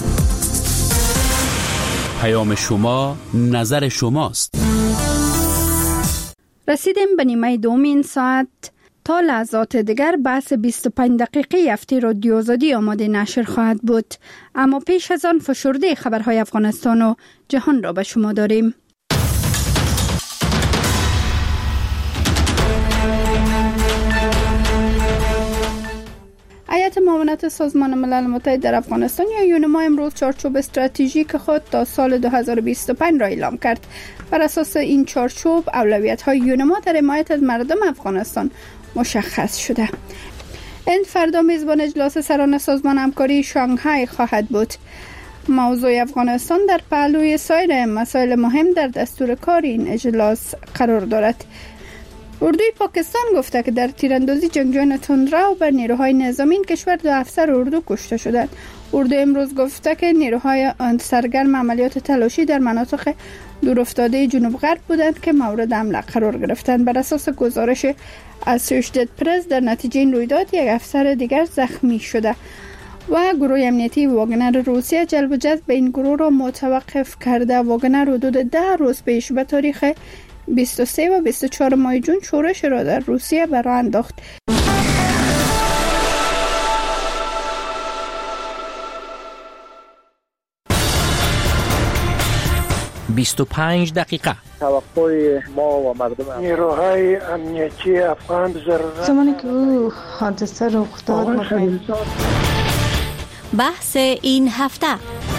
پیام شما، نظر شماست. رسیدیم به نیمه دومین ساعت. تا لحظات دیگر بحث بیست و پنج دقیقه هفته رادیو آزادی آماده نشر خواهد بود، اما پیش از آن فشرده خبرهای افغانستان و جهان را به شما داریم. هیئت معاونت سازمان ملل متحد در افغانستان یا یونما امروز چارچوب استراتژیک خود تا سال دو هزار و بیست و پنج را اعلام کرد. بر اساس این چارچوب اولویت‌های یونما در حمایت از مردم افغانستان مشخص شده. این فردا میزبان اجلاس سران سازمان همکاری شانگهای خواهد بود. موضوع افغانستان در پهلوی سایر مسائل مهم در دستور کار این اجلاس قرار دارد. اردوی پاکستان گفته که در تیراندازی جنگجویان تندرو بر نیروهای نظامی این کشور دو افسر اردو کشته شدند. اردو امروز گفته که نیروهای آن سرگرم عملیات تلاشی در مناطق دورافتاده جنوب غرب بودند که مورد حمله قرار گرفتند. بر اساس گزارش اسوشییتد پرس در نتیجه این رویداد یک افسر دیگر زخمی شده و گروه امنیتی واگنر روسیه جلب و جذب به این گروه را متوقف کرده. واگنر حدود ده روز پیش به تاریخ بیست و سه و بیست و چهار ماه جون شورش را در روسیه به راه انداخت. بیست و پنج دقیقه. توقع ما و مردم نیروهای امنیتی افغان ضرورت زمانی که او حادثه رخ داد. بحث این هفته.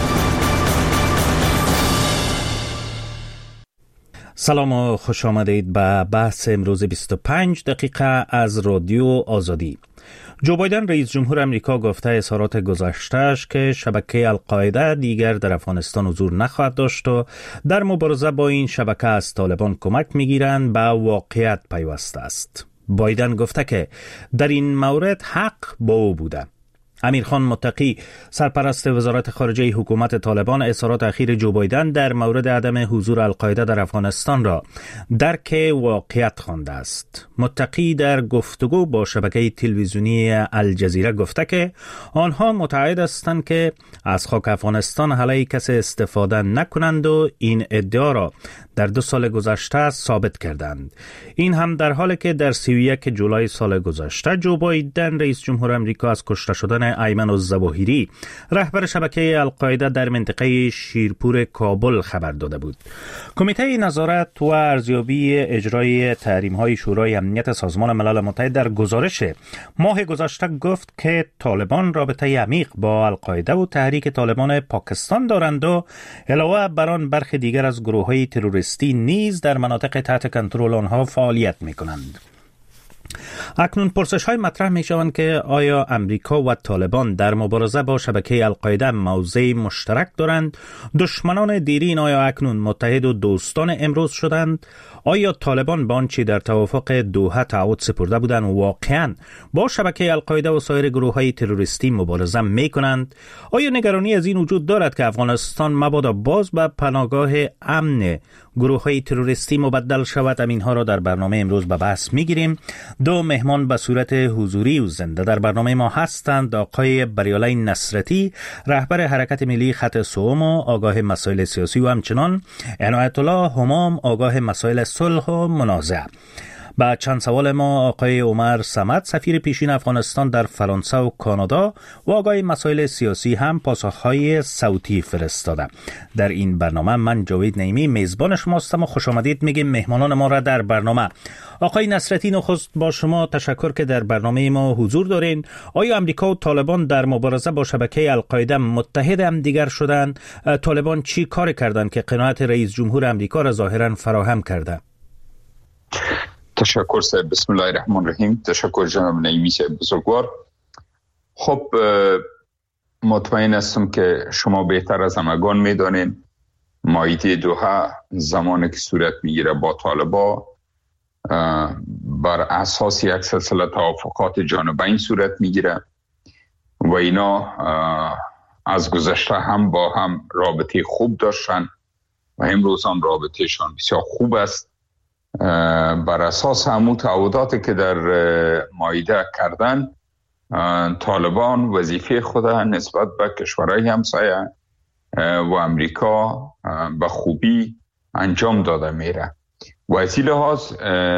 سلام و خوش آمدید به بحث امروز بیست و پنج دقیقه از رادیو آزادی. جو بایدن رئیس جمهور امریکا گفته اظهارات گذشته‌اش که شبکه القاعده دیگر در افغانستان حضور نخواهد داشت و در مبارزه با این شبکه از طالبان کمک می‌گیرند به واقعیت پیوسته است. بایدن گفته که در این مورد حق با او بوده. امیرخان متقی سرپرست وزارت خارجه حکومت طالبان اظهارات اخیر جو بایدن در مورد عدم حضور القاعده در افغانستان را درک واقعیت خوانده است. متقی در گفتگو با شبکه تلویزیونی الجزیره گفته که آنها متعهد هستند که از خاک افغانستان علیه کسی استفاده نکنند و این ادعا را در دو سال گذشته ثابت کردند. این هم در حالی که در سی و یک جولای سال گذشته جو بایدن رئیس جمهور امریکا از کشته شدن ایمن الظواهری رهبر شبکه القاعده در منطقه شیرپور کابل خبر داده بود. کمیته نظارت و ارزیابی اجرای تحریم‌های شورای امنیت سازمان ملل متحد در گزارش ماه گذشته گفت که طالبان رابطه عمیق با القاعده و تحریک طالبان پاکستان دارند و علاوه بر آن برخی دیگر از گروه‌های تروریستی نیز در مناطق تحت کنترل آنها فعالیت می‌کنند. اکنون پرسش های مطرح می شوند که آیا امریکا و طالبان در مبارزه با شبکه القاعده موضع مشترک دارند؟ دشمنان دیرین آیا اکنون متحد و دوستان امروز شدند؟ آیا طالبان با آنچه در توافق دوحه تعهد سپرده بودند واقعاً با شبکه القاعده و سایر گروه های تروریستی مبارزه می کنند؟ آیا نگرانی از این وجود دارد که افغانستان مبادا باز به پناهگاه امن گروه های تروریستی مبدل شود؟ اینها را در برنامه امروز به بحث می گیریم. دو مهمان به صورت حضوری و زنده در برنامه ما هستند. آقای بریالای نصرتی رهبر حرکت ملی خط سوم و آگاه مسائل سیاسی و همچنان عنایت الله همام آگاه مسائل صلح و منازعه. با چند سوال ما آقای عمر صمد سفیر پیشین افغانستان در فرانسه و کانادا و آقای مسائل سیاسی هم پاسخهای صوتی فرستاده. در این برنامه من جاوید نعیمی میزبان شما هستم و خوش آمدید میگیم مهمانان ما را در برنامه. آقای نصرتی، نخست با شما تشکر که در برنامه ما حضور دارین. آیا امریکا و طالبان در مبارزه با شبکه القاعده متحد هم دیگر شدن؟ طالبان چی کار کردند که قناعت رئیس جمهور امریکا را ظاهرا فراهم کرده؟ تشکر صاحب. بسم الله الرحمن الرحیم. تشکر جناب نعیمی صاحب بزرگوار. خب مطمئن هستم که شما بهتر از همگان میدانید مائده دوحه زمانی که صورت میگیره با طالبان بر اساس یک سلسله توافقات جانبین صورت میگیره و اینا از گذشته هم با هم رابطه خوب داشتن و امروز هم رابطهشان بسیار خوب است. بر اساس همون تعهداتی که در مائده کردن، طالبان وظیفه خود نسبت به کشورهای همسایه و امریکا به خوبی انجام داده میره و از این لحاظ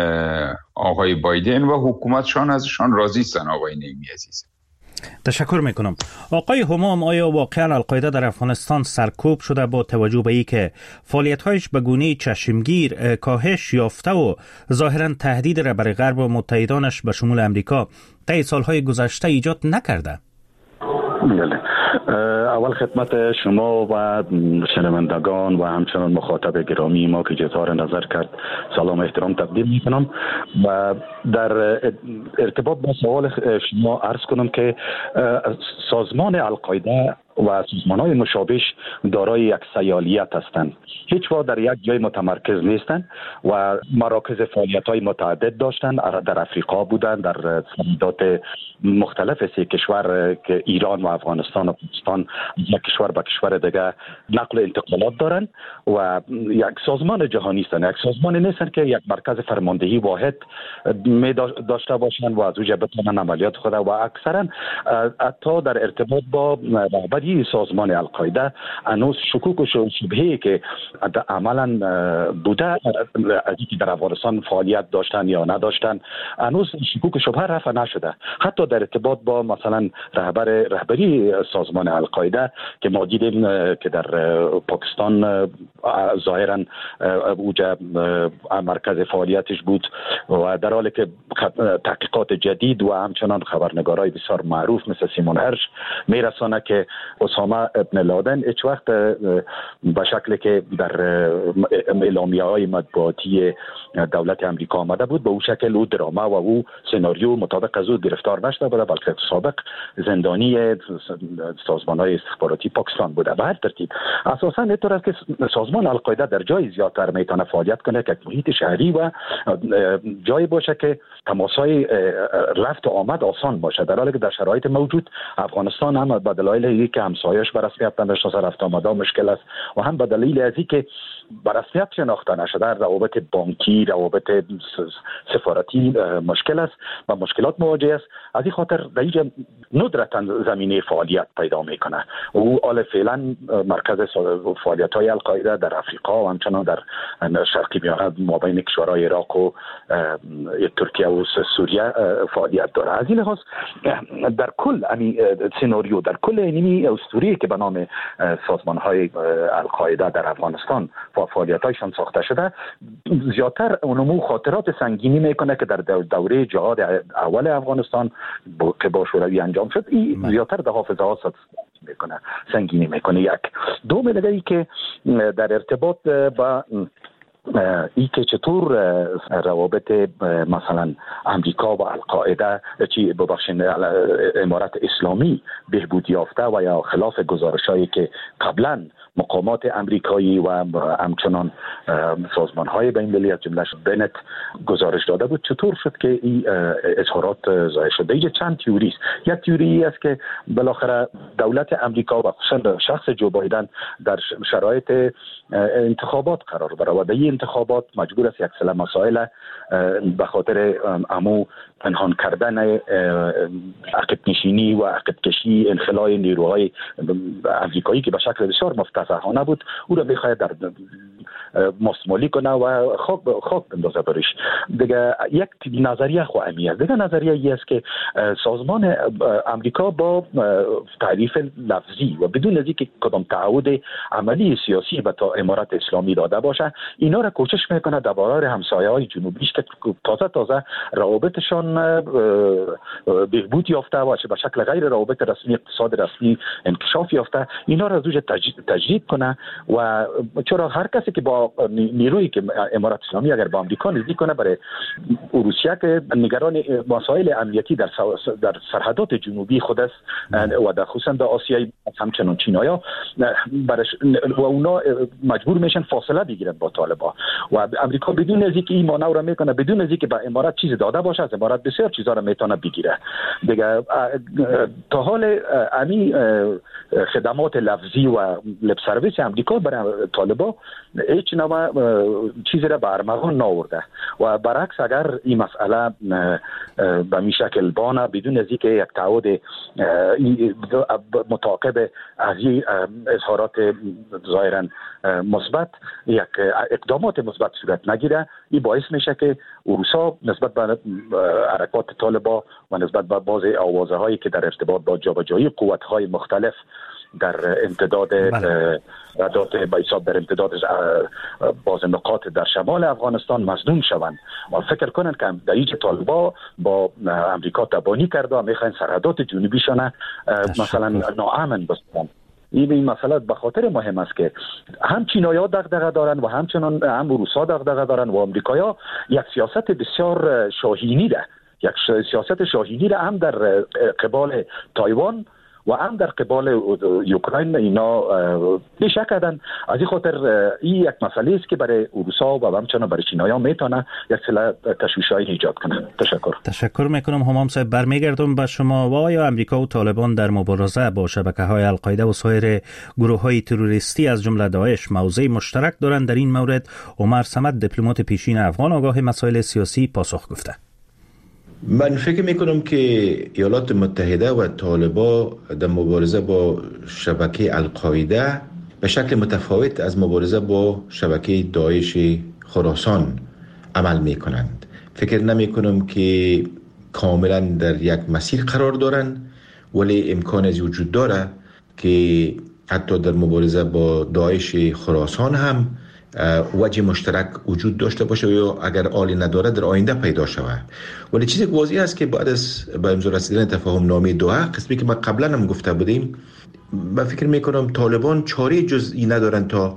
آقای بایدن و حکومتشان ازشان راضی هستند. آقای نعیمی عزیز، تشکر میکنم. آقای همام، آیا واقعا القاعده در افغانستان سرکوب شده با توجه به اینکه فعالیت‌هایش به گونه چشمگیر کاهش یافته و ظاهرا تهدید را برای غرب و متحدانش به شمول امریکا طی سالهای گذشته ایجاد نکرده؟ بله. اول خدمت شما و شنوندگان و همچنان مخاطب گرامی ما که اظهار نظر کرد سلام و احترام تقدیم میکنم و در ارتباط با سوال شما عرض کنم که سازمان القاعده و سازمان‌های مشابهش دارای یک سیالیت هستند. هیچ وقت در یک جای متمرکز نیستند و مراکز فعالیت‌های متعدد داشتند. در افریقا بودند، در سرحدات مختلف سه کشور که ایران و افغانستان و پاکستان، یک کشور به کشور دیگه نقل و انتقالات دارند و یک سازمان جهانی هستند. یک سازمان نیستند که یک مرکز فرماندهی واحد می داشته باشند و از اونجا بتوانند عملیات خود و اکثرا حتی در ارتباط با رهبری سازمان القاعده هنوز شکوک و شبهه‌ای که عملا بوده از اینکه در افغانستان فعالیت داشتن یا نداشتن هنوز شکوک و شبهه رفع نشده. حتی در ارتباط با مثلا رهبر رهبری سازمان القاعده که ما دیدیم که در پاکستان ظاهرا اوجا مرکز فعالیتش بود و در حالی که تحقیقات جدید و همچنان خبرنگارای بسیار معروف مثل سیمون هرش میرسانه که اسامه ابن لادن هیچ وقت به شکلی که در اعلامیه‌های مطبوعاتی دولت امریکا آمده بود به اون شکل او درامه و او سناریو مطابق از او گرفتار نشده بوده، بلکه سابق زندانی سازمان‌های استخباراتی پاکستان بوده. به هر ترتیب اساساً اینطور است که سازمان القاعده در جای زیادتر میتونه فعالیت کنه که محیط شهری و جایی باشه که تماس‌های رفت و آمد آسان باشه، در حالی که در شرایط موجود افغانستان هم به دلایل که همسایه‌اش به رسمیت نمی‌شناسه رفت آمد مشکل است و هم به دلیل از اینکه به رسمیت شناخته نشده روابط بانکی، روابط سفارتی مشکل است و مشکلات مواجه است. از این خاطر در اینجا ندرتاً زمینه فعالیت پیدا میکنه. او حال فعلا مرکز فعالیت‌های القاعده در افریقا و همچنان در شرق میانه مابین کشورهای عراق و ترکیه و سوریه فعالیت داره. از این لحاظ در کل یعنی سناریو در کل اینمی اسطوری که به نام سازمان‌های القاعده در افغانستان فعالیت‌هایشان ساخته شده زیادتر اونمو خاطرات سنگینی میکنه که در دوره جهاد اول افغانستان که با شوروی انجام شد، این زیادتر در حافظه ها میکنه سنگینی میکنه. یک دو مدلی که در ارتباط با ای که چطور روابط مثلا امریکا و القاعده چی ببخشید امارت اسلامی بهبود یافته و یا خلاف گزارش‌هایی که قبلا مقامات امریکایی و همچنان سازمان‌های بین‌المللی از جمله بنت گزارش داده بود، چطور شد که این اظهارات ظاهر شده؟ اینجا چند تئوری است. یک تئوری است که بالاخره دولت امریکا و خصوصا شخص جو بایدن در شرایط انتخابات قرار داره و در انتخابات مجبور است یک سلسله مسائل به خاطر امو پنهان کردن عقب نشینی و عقب کشی انخلاء نیروهای امریکایی که به شکل بسیار مفتضحانه بود او را بخواهد در مستمالی کنه و خاک خاک بندازه برش. دیگه یک نظریه خو امیه دیگه نظریه ای است که سازمان امریکا با تعریف لفظی و بدون از اینکه کدام تعهد عملی سیاسی به تا امارات اسلامی داده باشه اینا را کوشش میکنه درباره همسایه‌های جنوبیش که تازه تازه روابطشان بهبود یافته و به شکل غیر روابط رسمی اقتصاد رسمی انکشاف یافته اینا را زوج تجدید کنه و چرا هر کسی که با نیرویی که امارات اسلامی اگر با آمریکا نزدیک کنه برای روسیه که نگران مسائل امنیتی در در سرحدات جنوبی خود است و در خصوصا در آسیای همچنان چینایا و اونا مجبور میشن فاصله بگیرن با طالبان و امریکا بدون از اینکه این مانور را میکنه بدون از اینکه به امارات چیز داده باشه از امارات بسیار چیزا را میتونه بگیره دیگه. تا حال امی خدمات لفظی و لب سرویس امریکا برای طالبان هیچ نوع چیزی را به ارمغان ناورده و برعکس اگر این مسئله به می شکل بانه بدون از اینکه یک تعهد متعاقب از این اظهارات ظاهرا مثبت یک اقدامات مثبت صورت نگیره این باعث میشه که روسا نسبت به حرکات طالبان و نسبت به بعض آوازه هایی که در ارتباط با جابجایی قوت های مختلف در امتداد ردات بایساب در امتداد باز نقاط در شمال افغانستان مصدوم شوند و فکر کنند که در اینجا طالبا با امریکا تبانی کرده و میخواین سرحدات جنوبیشان مثلا ناامن بسازند. این مسئله به خاطر مهم است که هم چینایی‌ها دغدغه دارن و همچنان هم روس‌ها دغدغه دارن و آمریکایی‌ها یک سیاست بسیار شاهینی ده یک سیاست شاهینی ده هم در قبال تایوان و هم در قبال اوکراین اینا بیشک کردن. از این خاطر این یک مسئله است که برای روسا و همچنان برای چینایی‌ها میتونه یک سلسله تشویش‌های ایجاد کنه. تشکر. تشکر میکنم همام صاحب. برمیگردم به شما. و آیا امریکا و طالبان در مبارزه با شبکه‌های القاعده و سایر گروه‌های تروریستی از جمله داعش موضع مشترک دارند؟ در این مورد عمر صمد دیپلمات پیشین افغان آگاه مسائل سیاسی پاسخ گفته. من فکر میکنم که ایالات متحده و طالبان در مبارزه با شبکه القاعده به شکل متفاوت از مبارزه با شبکه داعش خراسان عمل میکنند. فکر نمیکنم که کاملا در یک مسیر قرار دارند، ولی امکان از وجود داره که حتی در مبارزه با داعش خراسان هم وجه مشترک وجود داشته باشه یا اگر آلی نداره در آینده پیدا شود. ولی چیزی که واضح است که بعد از به امضا رسیدن تفاهم نامه دوحه، قسمی که ما قبلا هم گفته بودیم، من فکر میکنم طالبان چاره جزئی ندارن تا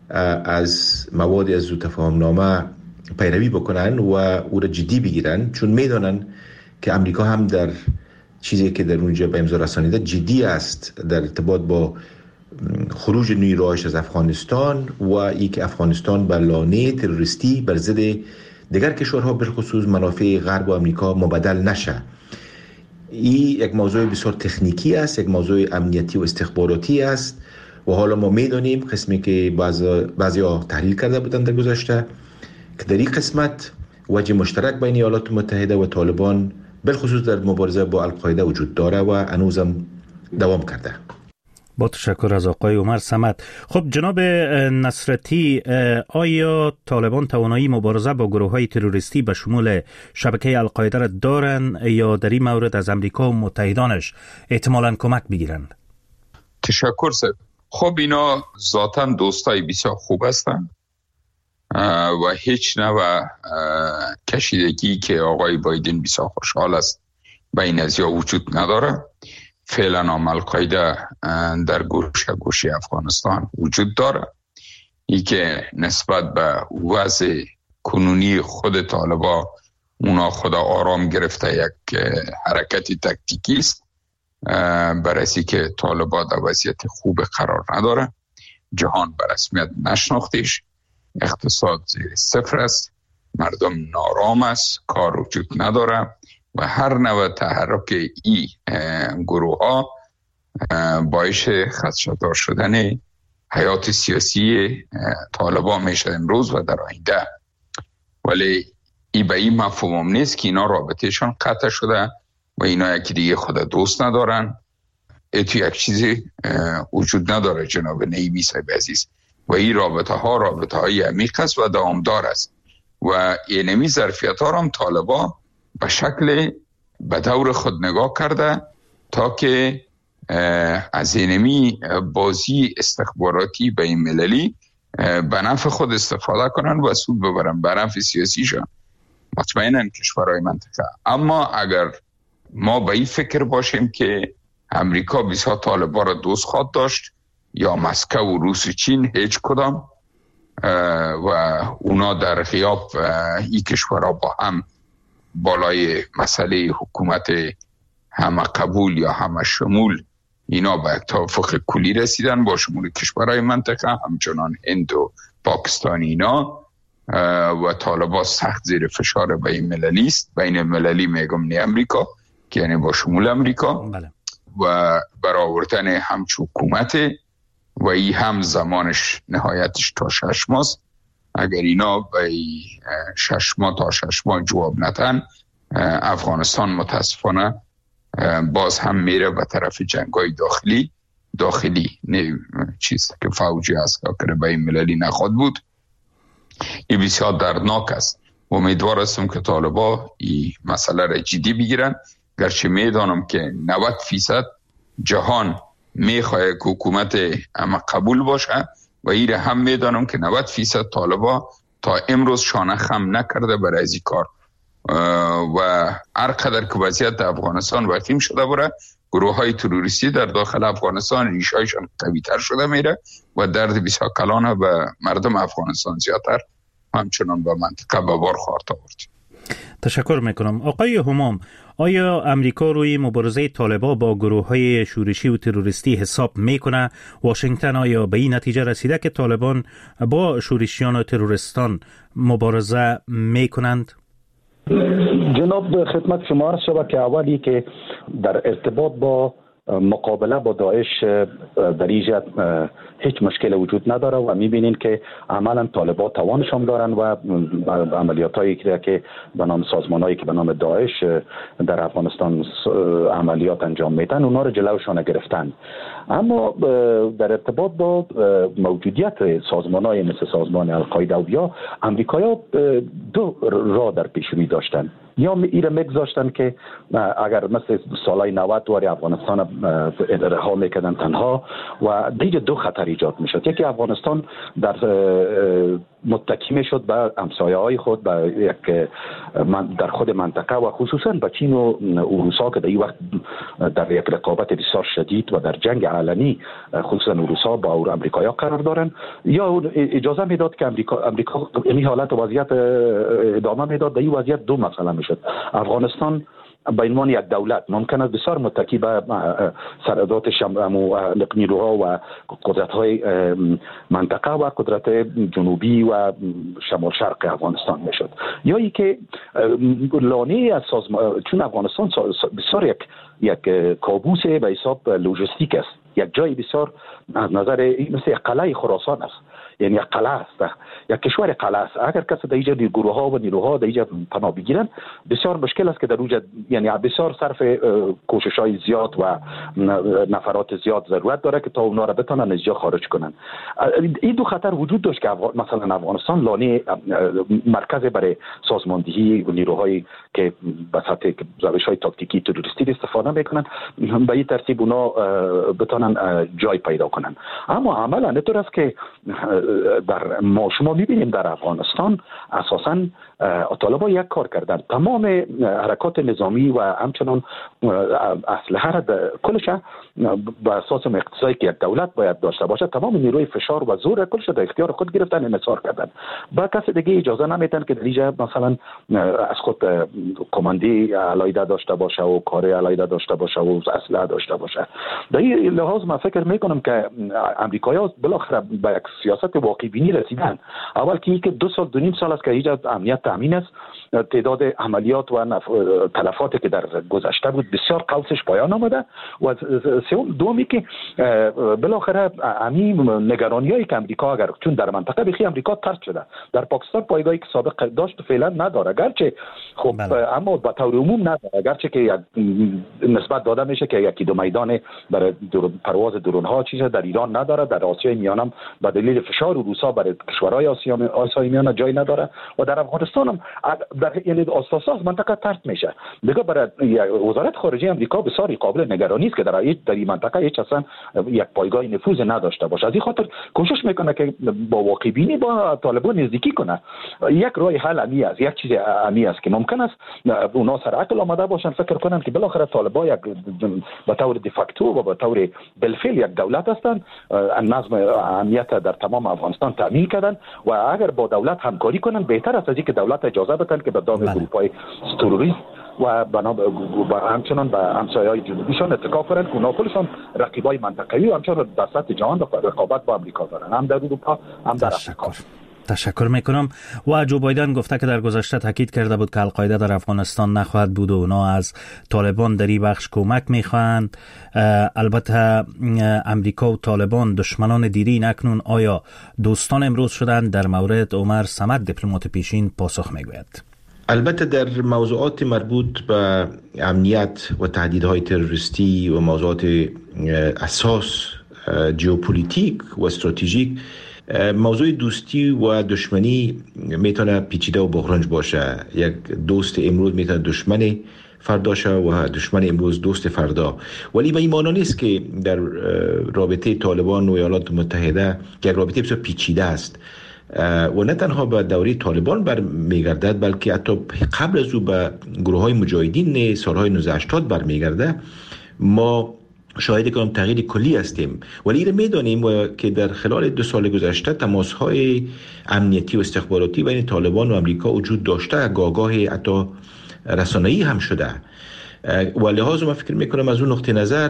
از مواد از تفاهم نامه پیروی بکنن و او را جدی بگیرن، چون میدانن که امریکا هم در چیزی که در اونجا به امضا رسانیده جدی است در ارتباط با خروج نیروهاش از افغانستان و ای که افغانستان بر لانه تروریستی بر ضد دیگر کشورها بالخصوص منافع غرب و امریکا مبدل نشه. این یک موضوع بسیار تکنیکی است، یک موضوع امنیتی و استخباراتی است و حالا ما میدانیم قسمی که بعضی ها تحلیل کرده بودن در گذشته که در این قسمت وجه مشترک بین ایالات متحده و طالبان بالخصوص در مبارزه با القاعده وجود داره و هنوزم دوام کرده. با تشکر از آقای عمر صمد. خب جناب نصرتی، آیا طالبان توانایی مبارزه با گروه‌های تروریستی به شمول شبکه القاعده را دارند یا در این مورد از امریکا و متحدانش احتمالاً کمک بگیرند؟ تشکر سر. خب اینا ذاتاً دوستای بسیار خوب هستند و هیچ نوع کشیدگی که آقای بایدن بسیار خوشحال است بین از یا وجود نداره. فعلا هم القاعده در گوشه گوشه افغانستان وجود داره. ای که نسبت به وضع کنونی خود طالبان اونا خدا آرام گرفته یک حرکتی تکتیکی است برای که طالبان در وضعیت خوب قرار نداره. جهان به رسمیت نشناختیش، اقتصاد زیر صفر است، مردم نارام است، کار وجود نداره و هر نوع تحرک ای گروه ها باعث خدشه‌دار شدن حیات سیاسی طالبان میشه امروز و در آینده. ولی این به این مفهوم نیست که اینا رابطهشان قطع شده و اینا یکی دیگه خود دوست ندارن. ایتو یک چیزی وجود نداره جناب نعیمی صاحب عزیز، و این رابطه ها رابطه های عمیق است و دوامدار است و اینمی ظرفیت ها هم طالبان به شکل به دور خود نگاه کرده تا که از اینمی بازی استخباراتی بین مللی به نفع خود استفاده کنن و سود ببرن به نفع سیاسیشان مطمئناً کشورهای منطقه. اما اگر ما به این فکر باشیم که امریکا بسیار طالبان را دوست خواهد داشت یا مسکو و روس و چین هیچ کدام و اونا در غیاب این کشورها با هم بالای مسئله حکومت همه قبول یا همه شمول اینا به توافق کلی رسیدن با شمول کشورهای منطقه همچنان هند و پاکستان اینا و طالبان سخت زیر فشار بین مللی است. بین مللی میگم نه امریکا که یعنی با شمول امریکا بله. و برآوردن همچو حکومت و ای هم زمانش نهایتش تا شش ماست. اگر اینا به شش ماه تا شش ماه جواب ندن افغانستان متاسفانه باز هم میره به طرف جنگای داخلی داخلی نه چیز که فوجی است که به این مللی نخواد بود. این بسیار دردناک است. امیدوار هستم که طالبان این مسئله را جدی بگیرن، گرچه میدانم که نود فیصد جهان میخواه که حکومت اما قبول باشه و این هم میدانم که نود فیصد طالبان تا امروز شانه خم نکرده برای این کار و هر قدر که وضعیت افغانستان وخیم شده بره گروه های تروریستی در داخل افغانستان ریشهایشان قوی تر شده میره و درد بسیار کلان به مردم افغانستان زیادتر همچنان به منطقه به بار خواهد آورد. تشکر میکنم. آقای همام، آیا امریکا روی مبارزه طالبان با گروه های شورشی و تروریستی حساب میکنه؟ واشنگتن آیا به این نتیجه رسیده که طالبان با شورشیان و تروریستان مبارزه میکنند؟ جناب خدمت شما عرض شود که اولی که در ارتباط با مقابله با داعش در اینجا هیچ مشکل وجود نداره و میبینین که عملا طالبان توانش هم دارن و عملیات هایی که به نام سازمان هایی که به نام داعش در افغانستان عملیات انجام میدن اونا رو جلوشان گرفتن. اما در ارتباط با موجودیت سازمان های مثل سازمان القاعده و یا امریکایی دو راه در پیش روی داشتن. یا ایره میگذاشتن که اگر مثل سالهای نود واری افغانستان رها میکردن تنها و دیگه دو خطر ایجاد میشد. یکی افغانستان در متکی میشد به همسایه های خود به یک در خود منطقه و خصوصا به چین و روسا که در این وقت در یک رقابت بسیار شدید و در جنگ علنی خصوصا روسا با امریکایی قرار دارن، یا اجازه میداد که امریکا امریکا این حالت وضعیت ادامه میداد. در این وضعیت دو مسئله میشد. افغانستان به عنوان یک دولت ممکن است بسیار متکی به سرادات نیروها و قدرت‌های منطقه و قدرت جنوبی و شمال شرق افغانستان میشد، یا ای که لانه از سازمان، چون افغانستان بسیار یک یک کابوس به حساب لوجستیک است، یک جای بسیار از نظر مثل قلعه خراسان است، یعنی یک قلعه است، یک کشور قلعه است. اگر کسی در اینجا گروه ها و نیروها در اینجا پناه بگیرن بسیار مشکل است که در اونجا یعنی بسیار صرف کوشش های زیاد و نفرات زیاد ضرورت داره که تا اونا را بتونن از اینجا خارج کنن. این دو خطر وجود داشت که مثلا افغانستان لانه مرکز برای سازماندهی و نیروهایی که به سطح روش های تاکتیکی تروریستی استفاده میکنن به این ترتیب اونا بتونن جای پیدا کنن. اما عملا اینطور است که در ما شما میبینیم در افغانستان اساساً طالبان یک کار کردن، تمام حرکات نظامی و همچنان اسلحه را کلش به اساس اقتضایی که یک دولت باید داشته باشه، تمام نیروی فشار و زور کلش در اختیار خود گرفتن، انحصار کردن. با کسی دیگه اجازه نمیدن که در اینجا مثلا از خود کماندی علیحده داشته باشه و کار علیحده داشته باشه و اسلحه داشته باشه. در این لحاظ من فکر میکنم که امریکایی‌ها بالاخره به یک سیاست واقع بینی رسیدن. اول که اینکه دو سال دو نیم سال است که اینجا امنیت تامین است. تعداد عملیات و نف... تلفاتی که در گذشته بود بسیار قوسش پایان آمده و سوم دومی که بالاخره همین نگرانیایی که امریکا اگر چون در منطقه بخی امریکا طرد شده در پاکستان پایگاهی که سابق داشت فعلا نداره، گرچه خب بله. اما به طور عموم نداره، گرچه که یک نسبت داده میشه که یکی دو میدان برای در... پرواز درون ها چیزا در ایران نداره، در آسیای میانم به دلیل فشار روسا برای کشورهای آسیا آسیای میانه جای نداره و در افغانستان هم در یعنی اساساس منطقه طرد میشه. دیگه برای وزارت خارجه امریکا بسیار قابل نگرانی است که در در این منطقه هیچ اصلا یک پایگاه نفوذ نداشته باشه. از این خاطر کوشش میکنه که با واقع بینی با طالبان نزدیکی کنه. یک راه حل امی است، یک چیز امی است که ممکن است اونا سر عقل آمده باشن فکر کنن که بالاخره طالبان یک به طور دیفاکتو و به طور بالفعل یک دولت هستند، نظم امنیت در تمام افغانستان تامین کردن و اگر با دولت همکاری کنن بهتر است از اینکه دولت اجازه بدن که به دام گروپ‌های تروریست و بنا به همچنان به همسایه‌های جنوبیشان اتکا کنند که اونا خودشان رقیبای منطقه‌ای و همچنان در سطح جهان رقابت با امریکا دارن، هم در اروپا هم در افریقا. تشکر میکنم. و جو بایدن گفته که در گذشته تاکید کرده بود که القاعده در افغانستان نخواهد بود و اونا از طالبان در این بخش کمک میخواهند. البته امریکا و طالبان دشمنان دیرین، اکنون آیا دوستان امروز شدند؟ در مورد عمر صمد دیپلمات پیشین پاسخ میگوید. البته در موضوعات مربوط به امنیت و تهدیدهای تروریستی و موضوعات اساس ژئوپلیتیک و استراتژیک، موضوع دوستی و دشمنی میتونه پیچیده و بحرانج باشه. یک دوست امروز میتونه دشمن فردا شه و دشمن امروز دوست فردا، ولی به این معنی نیست که در رابطه طالبان و ایالات متحده یک رابطه بسیار پیچیده است و نه تنها به دوره طالبان بر میگردد بلکه حتی قبل از او به گروه های مجاهدین سالهای نوزده هشتاد بر میگرده. ما شاهد کنم تغییر کلی هستیم، ولی این میدانیم که در خلال دو سال گذشته تماس های امنیتی و استخباراتی بین طالبان و امریکا وجود داشته، گاگاه حتی رسانه‌ای هم شده و لحاظ ما فکر میکنم از اون نقطه نظر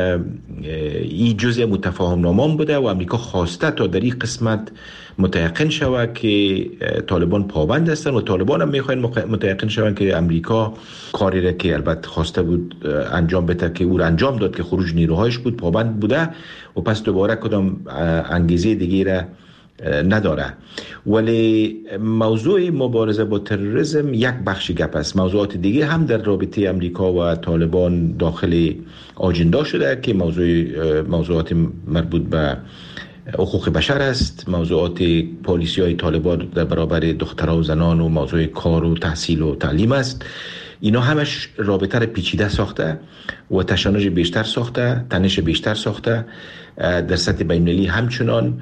این جزء متفاهم نامه بوده و امریکا خواسته تا در این قسمت متيقن شود که طالبان پابند هستند و طالبان هم میخواین متيقن شوند که امریکا کاری را که البته خواسته بود انجام بده که او انجام داد که خروج نیروهایش بود پابند بوده و پس دوباره کدام انگیزه دیگه را نداره. ولی موضوع مبارزه با تروریسم یک بخش گپ است. موضوعات دیگه هم در رابطه امریکا و طالبان داخل آجندا شده که موضوع موضوعات مربوط به حقوق بشر است، موضوعات پالیسی های طالبان در برابر دخترها و زنان و موضوع کار و تحصیل و تعلیم است. اینا همش رابطه را پیچیده ساخته و تشنج بیشتر ساخته، تنش بیشتر ساخته. در سطح بین‌المللی همچنان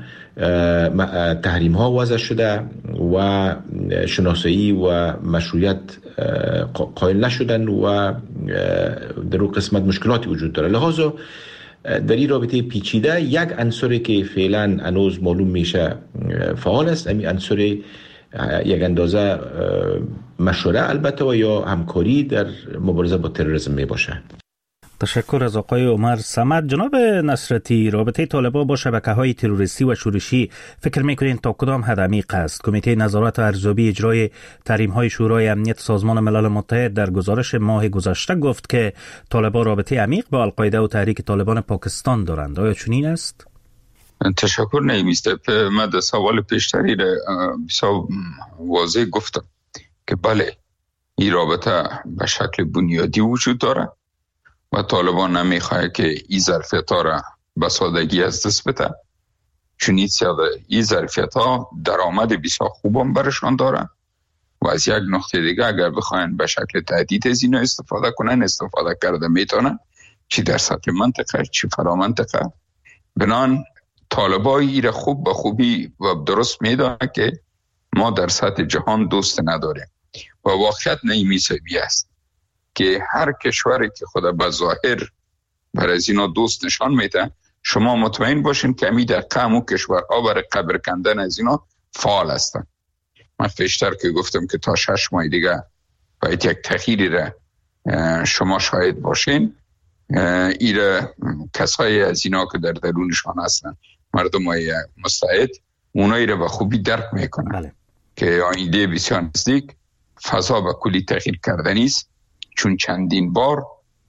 تحریم ها وضع شده و شناسایی و مشروعیت قائل نشدن و در اون قسمت مشکلاتی وجود داره. لحاظا در این رابطه پیچیده یک عنصری که فعلا هنوز معلوم میشه فعال است، همین عنصر یک اندازه مشوره البته و یا همکاری در مبارزه با تروریسم می باشه. تشکر از آقای عمر صمد. جناب نصرتی، رابطه طالبان با شبکه‌های تروریستی و شورشی فکر می‌کنین تا کدام حد عمیق است؟ کمیته نظارت و ارزیابی اجرای تحریم‌های شورای امنیت سازمان ملل متحد در گزارش ماه گذشته گفت که طالبان رابطه عمیق با القاعده و تحریک طالبان پاکستان دارند. آیا چنین است؟ تشکر نمیست. من در سوال پیشتری را بسیار واضح گفتم که بله این رابطه به شکل بنیادی وجود داره و طالبان نمیخواه که این ظرفیت ها را به سادگی از دست بده، چون این ظرفیت ها درآمد بسیار خوب هم برشان داره و از یک نقطه دیگه اگر بخواین به شکل تهدید از اینا استفاده کنن استفاده کرده میتونن، چی در سطح منطقه چی فرا منطقه. بنان طالبان این خوب به خوبی و درست میدانه که ما در سطح جهان دوست نداریم و واقعیت نیمیسوی است که هر کشوری که خود به ظاهر برای از اینا دوست نشان میده، شما مطمئن باشین که امی در قم و کشورها برای قبر کندن از اینا فعال هستن. من پیشتر که گفتم که تا شش ماه دیگه باید یک تغییری را شما شاهد باشین. ایره کسایی از اینا که در درونشان هستن، مردم های مستعد، اونایی را به خوبی درک میکنن. بله. که آینده بسیار نزدیک فضا به کلی تغییر کردنی است، چون چندین بار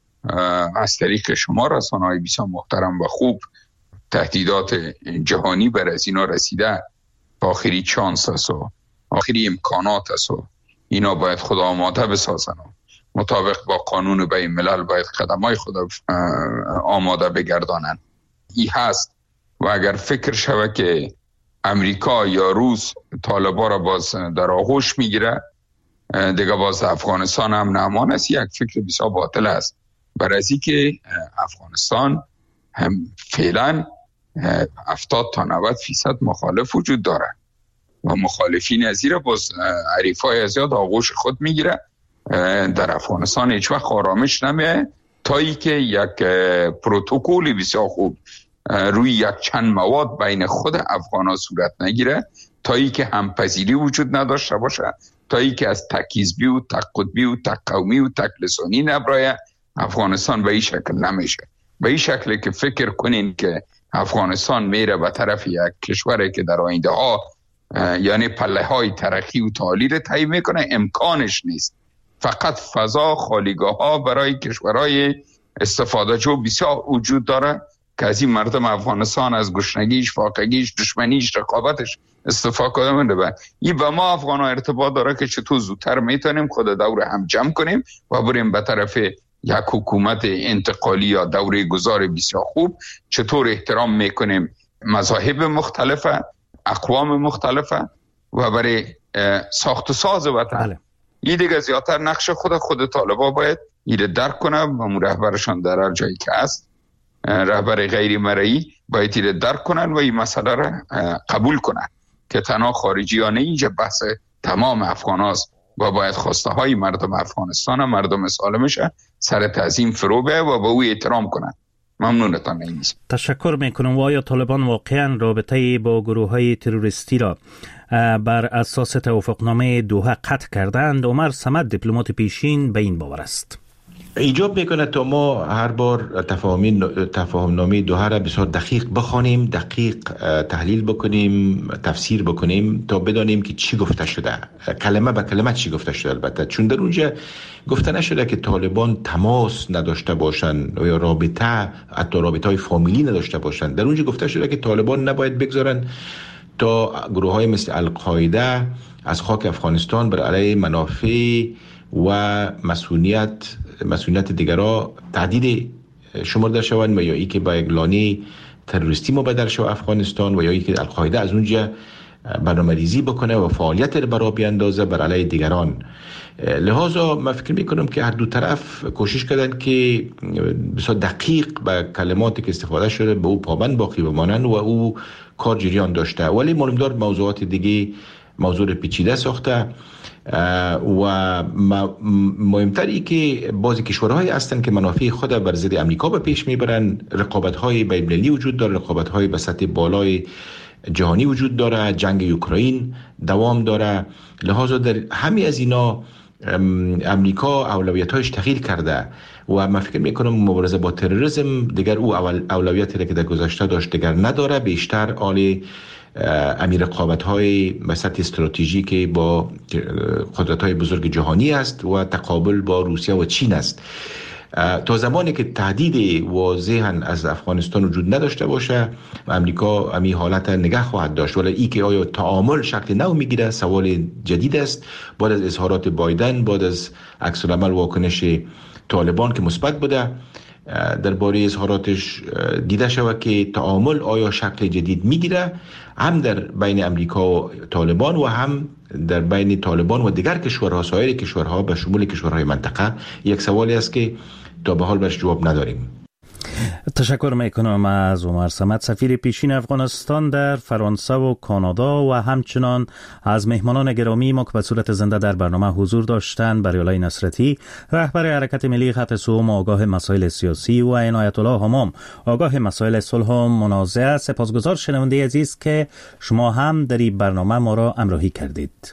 از طریق شما رسانه‌های بسیار محترم و خوب تهدیدات جهانی بر از اینا رسیده. آخری چانس است و آخری امکانات است و اینا باید خود آماده بسازن، مطابق با قانون بین الملل باید قدمای خود آماده بگردانن. این هست و اگر فکر شود که امریکا یا روس طالبان را باز در آغوش میگیره، دیگه باز افغانستان هم نامان است. یک فکر بسیار باطل است، برای اینکه که افغانستان هم فعلا هفتاد تا نود فیصد مخالف وجود داره و مخالفین از این باز عریفای از یاد آغوش خود میگیره. در افغانستان هیچ وقت آرامش نمیه تا ای که یک پروتکل بسیار خوب روی یک چند مواد بین خود افغان ها صورت نگیره، تا ای که همپذیری وجود نداشته باشه، تا ای که از تک حزبی و تک قطبی و تک قومی و تک لسانی نبرایه، افغانستان به این شکل نمیشه. به این شکل که فکر کنین که افغانستان میره به طرف یک کشوری که در آینده ها یعنی پله های ترقی و تعالی رو طی میکنه، امکانش نیست. فقط فضا خالیگاه ها برای کشورهای استفاده جو بسیار وجود داره که از این مردم افغانستان از گشنگیش، فاقگیش، دشمنیش، رقابتش استفاده منده. این به ما افغان ها ارتباط داره که چطور زودتر میتونیم خود دور هم جمع کنیم و بریم به طرف یک حکومت انتقالی یا دوره گذار بسیار خوب. چطور احترام میکنیم مذاهب مختلفه، اقوام مختلفه و برای ساخت و ساز وطن. بله. این دیگه زیادتر نقش خود خود طالبا باید ایره درک کنه و رهبرشان در هر جایی که هست، رهبر غیر مرئی باید ایره درک کنن و این مسئله را قبول کنن که تنها خارجیانه اینجا بحث تمام افغان هاست و باید خواسته های مردم افغانستان و مردم سالمش سر تعظیم فرو به و با او احترام کنن. ممنونتان نیست. تشکر میکنم. و آیا طالبان واقعا رابطه با گروه های تروریستی را بر اساس توافقنامه دوحه قطع کردند؟ عمر صمد دیپلمات پیشین به این باور است. ایجاب میکنه تا ما هر بار تفاهم نامه دوحه را بسیار دقیق بخوانیم، دقیق تحلیل بکنیم، تفسیر بکنیم تا بدانیم که چی گفته شده، کلمه به کلمه چی گفته شده. البته چون در اونجا گفته نشده که طالبان تماس نداشته باشن یا رابطه، حتی رابطه های فامیلی نداشته باشن. در اونجا گفته شده که طالبان نباید بگذارن تا گروه های مثل القاعده از خاک افغانستان بر علیه منافع و مسئولیت مسئولیت دیگرها تعدید شمرده شوند و یا ای که با یک لانه تروریستی مبدل شود افغانستان و یا ای که القاعده از اونجا برنامه‌ریزی بکنه و فعالیت را برای بیاندازه بر علیه دیگران. لذا من فکر میکنم که هر دو طرف کوشش کردن که بسیار دقیق به کلماتی که استفاده شده به او پابند باقی بمانند و او کار جریان داشته. ولی معلومدار موضوعات دیگه موضوع پیچیده ساخته و مهمتری که بعضی کشورهای هستند که منافع خود بر ضد امریکا به پیش میبرن. رقابت‌های بین‌المللی وجود داره، رقابت‌های به سطح بالای جهانی وجود داره، جنگ اوکراین دوام داره. لذا در همه از اینا امریکا اولویت‌هاش تغییر کرده و من فکر میکنم مبارزه با تروریسم دیگر او اولویتی که در گذشته داشت دیگر نداره، بیشتر آل امی رقابت‌های به سطح استراتژیکی با قدرت‌های بزرگ جهانی است و تقابل با روسیه و چین است. تا زمانی که تهدید واضحاً از افغانستان وجود نداشته باشه امریکا امی حالت نگه خواهد داشت. ولی ای که آیا تعامل شکل نو میگیره سوال جدید است. بعد از اظهارات بایدن، بعد از عکس العمل واکنش طالبان که مثبت بوده، درباره اظهاراتش دیده شود که تعامل آیا شکل جدید میگیره، هم در بین امریکا و طالبان و هم در بین طالبان و دیگر کشورها، سایر کشورها به شمول کشورهای منطقه. یک سوالی است که تا به حال برش جواب نداریم. تشکر میکنم از عمر صمد، سفیر پیشین افغانستان در فرانسه و کانادا و همچنان از مهمانان گرامی ما که به صورت زنده در برنامه حضور داشتند بریالای نصرتی، رهبر حرکت ملی خط سوم آگاه مسائل سیاسی، و عنایت الله همام آگاه مسائل صلح و منازعه. سپاسگزار شنونده عزیز که شما هم در این برنامه ما را همراهی کردید.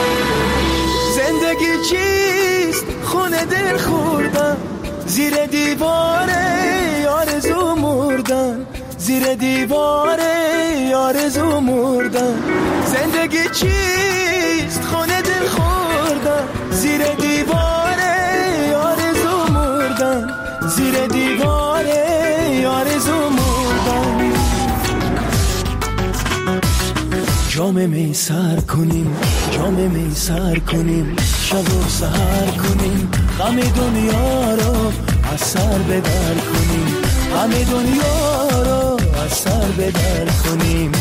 زیر دیوار دیواره آرزو مردن، زیر دیواره آرزو مردن. زندگی چیست خونه دل خوردن، زیر دیواره آرزو مردن، زیر دیواره آرزو مردن. جام می سر کنیم، جام می سر کنیم، شب و سحر کنیم، غم دنیا رو از سر بدر کنیم، غم دنیا رو از سر بدر کنیم.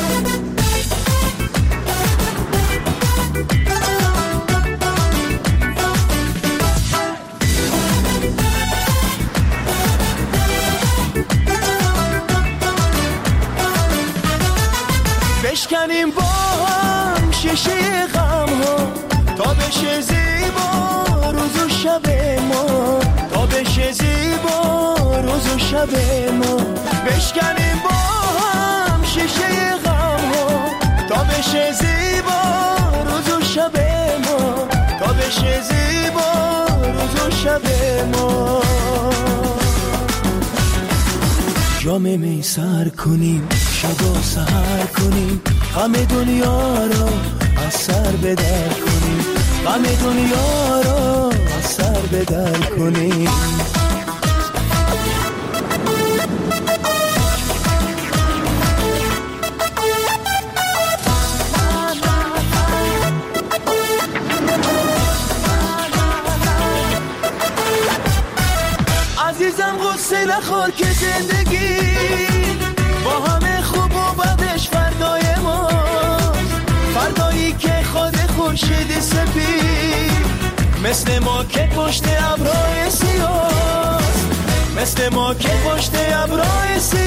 بشکنیم با هم شیشه غم ها تا بشه زیبا روز و شب ما، تا بشه زیبا روز و شب ما. بشکنیم با هم شیشه غم ها تا بشه زیبا روز و شب ما، تا بشه زیبا روز و شب ما. جام می سر کنیم، شب و سحر کنیم، غم دنیا رو از سر بدر کنیم، غم دنیا رو از سر بدر کنیم. عزیزم غصه نخور که زندگی با همه خوب و بدش فردای ماست، فردایی که خود خورشید سپید مثل ما که پشت ابرهای سیاست، مثل ما که پشت ابرهای سیاست.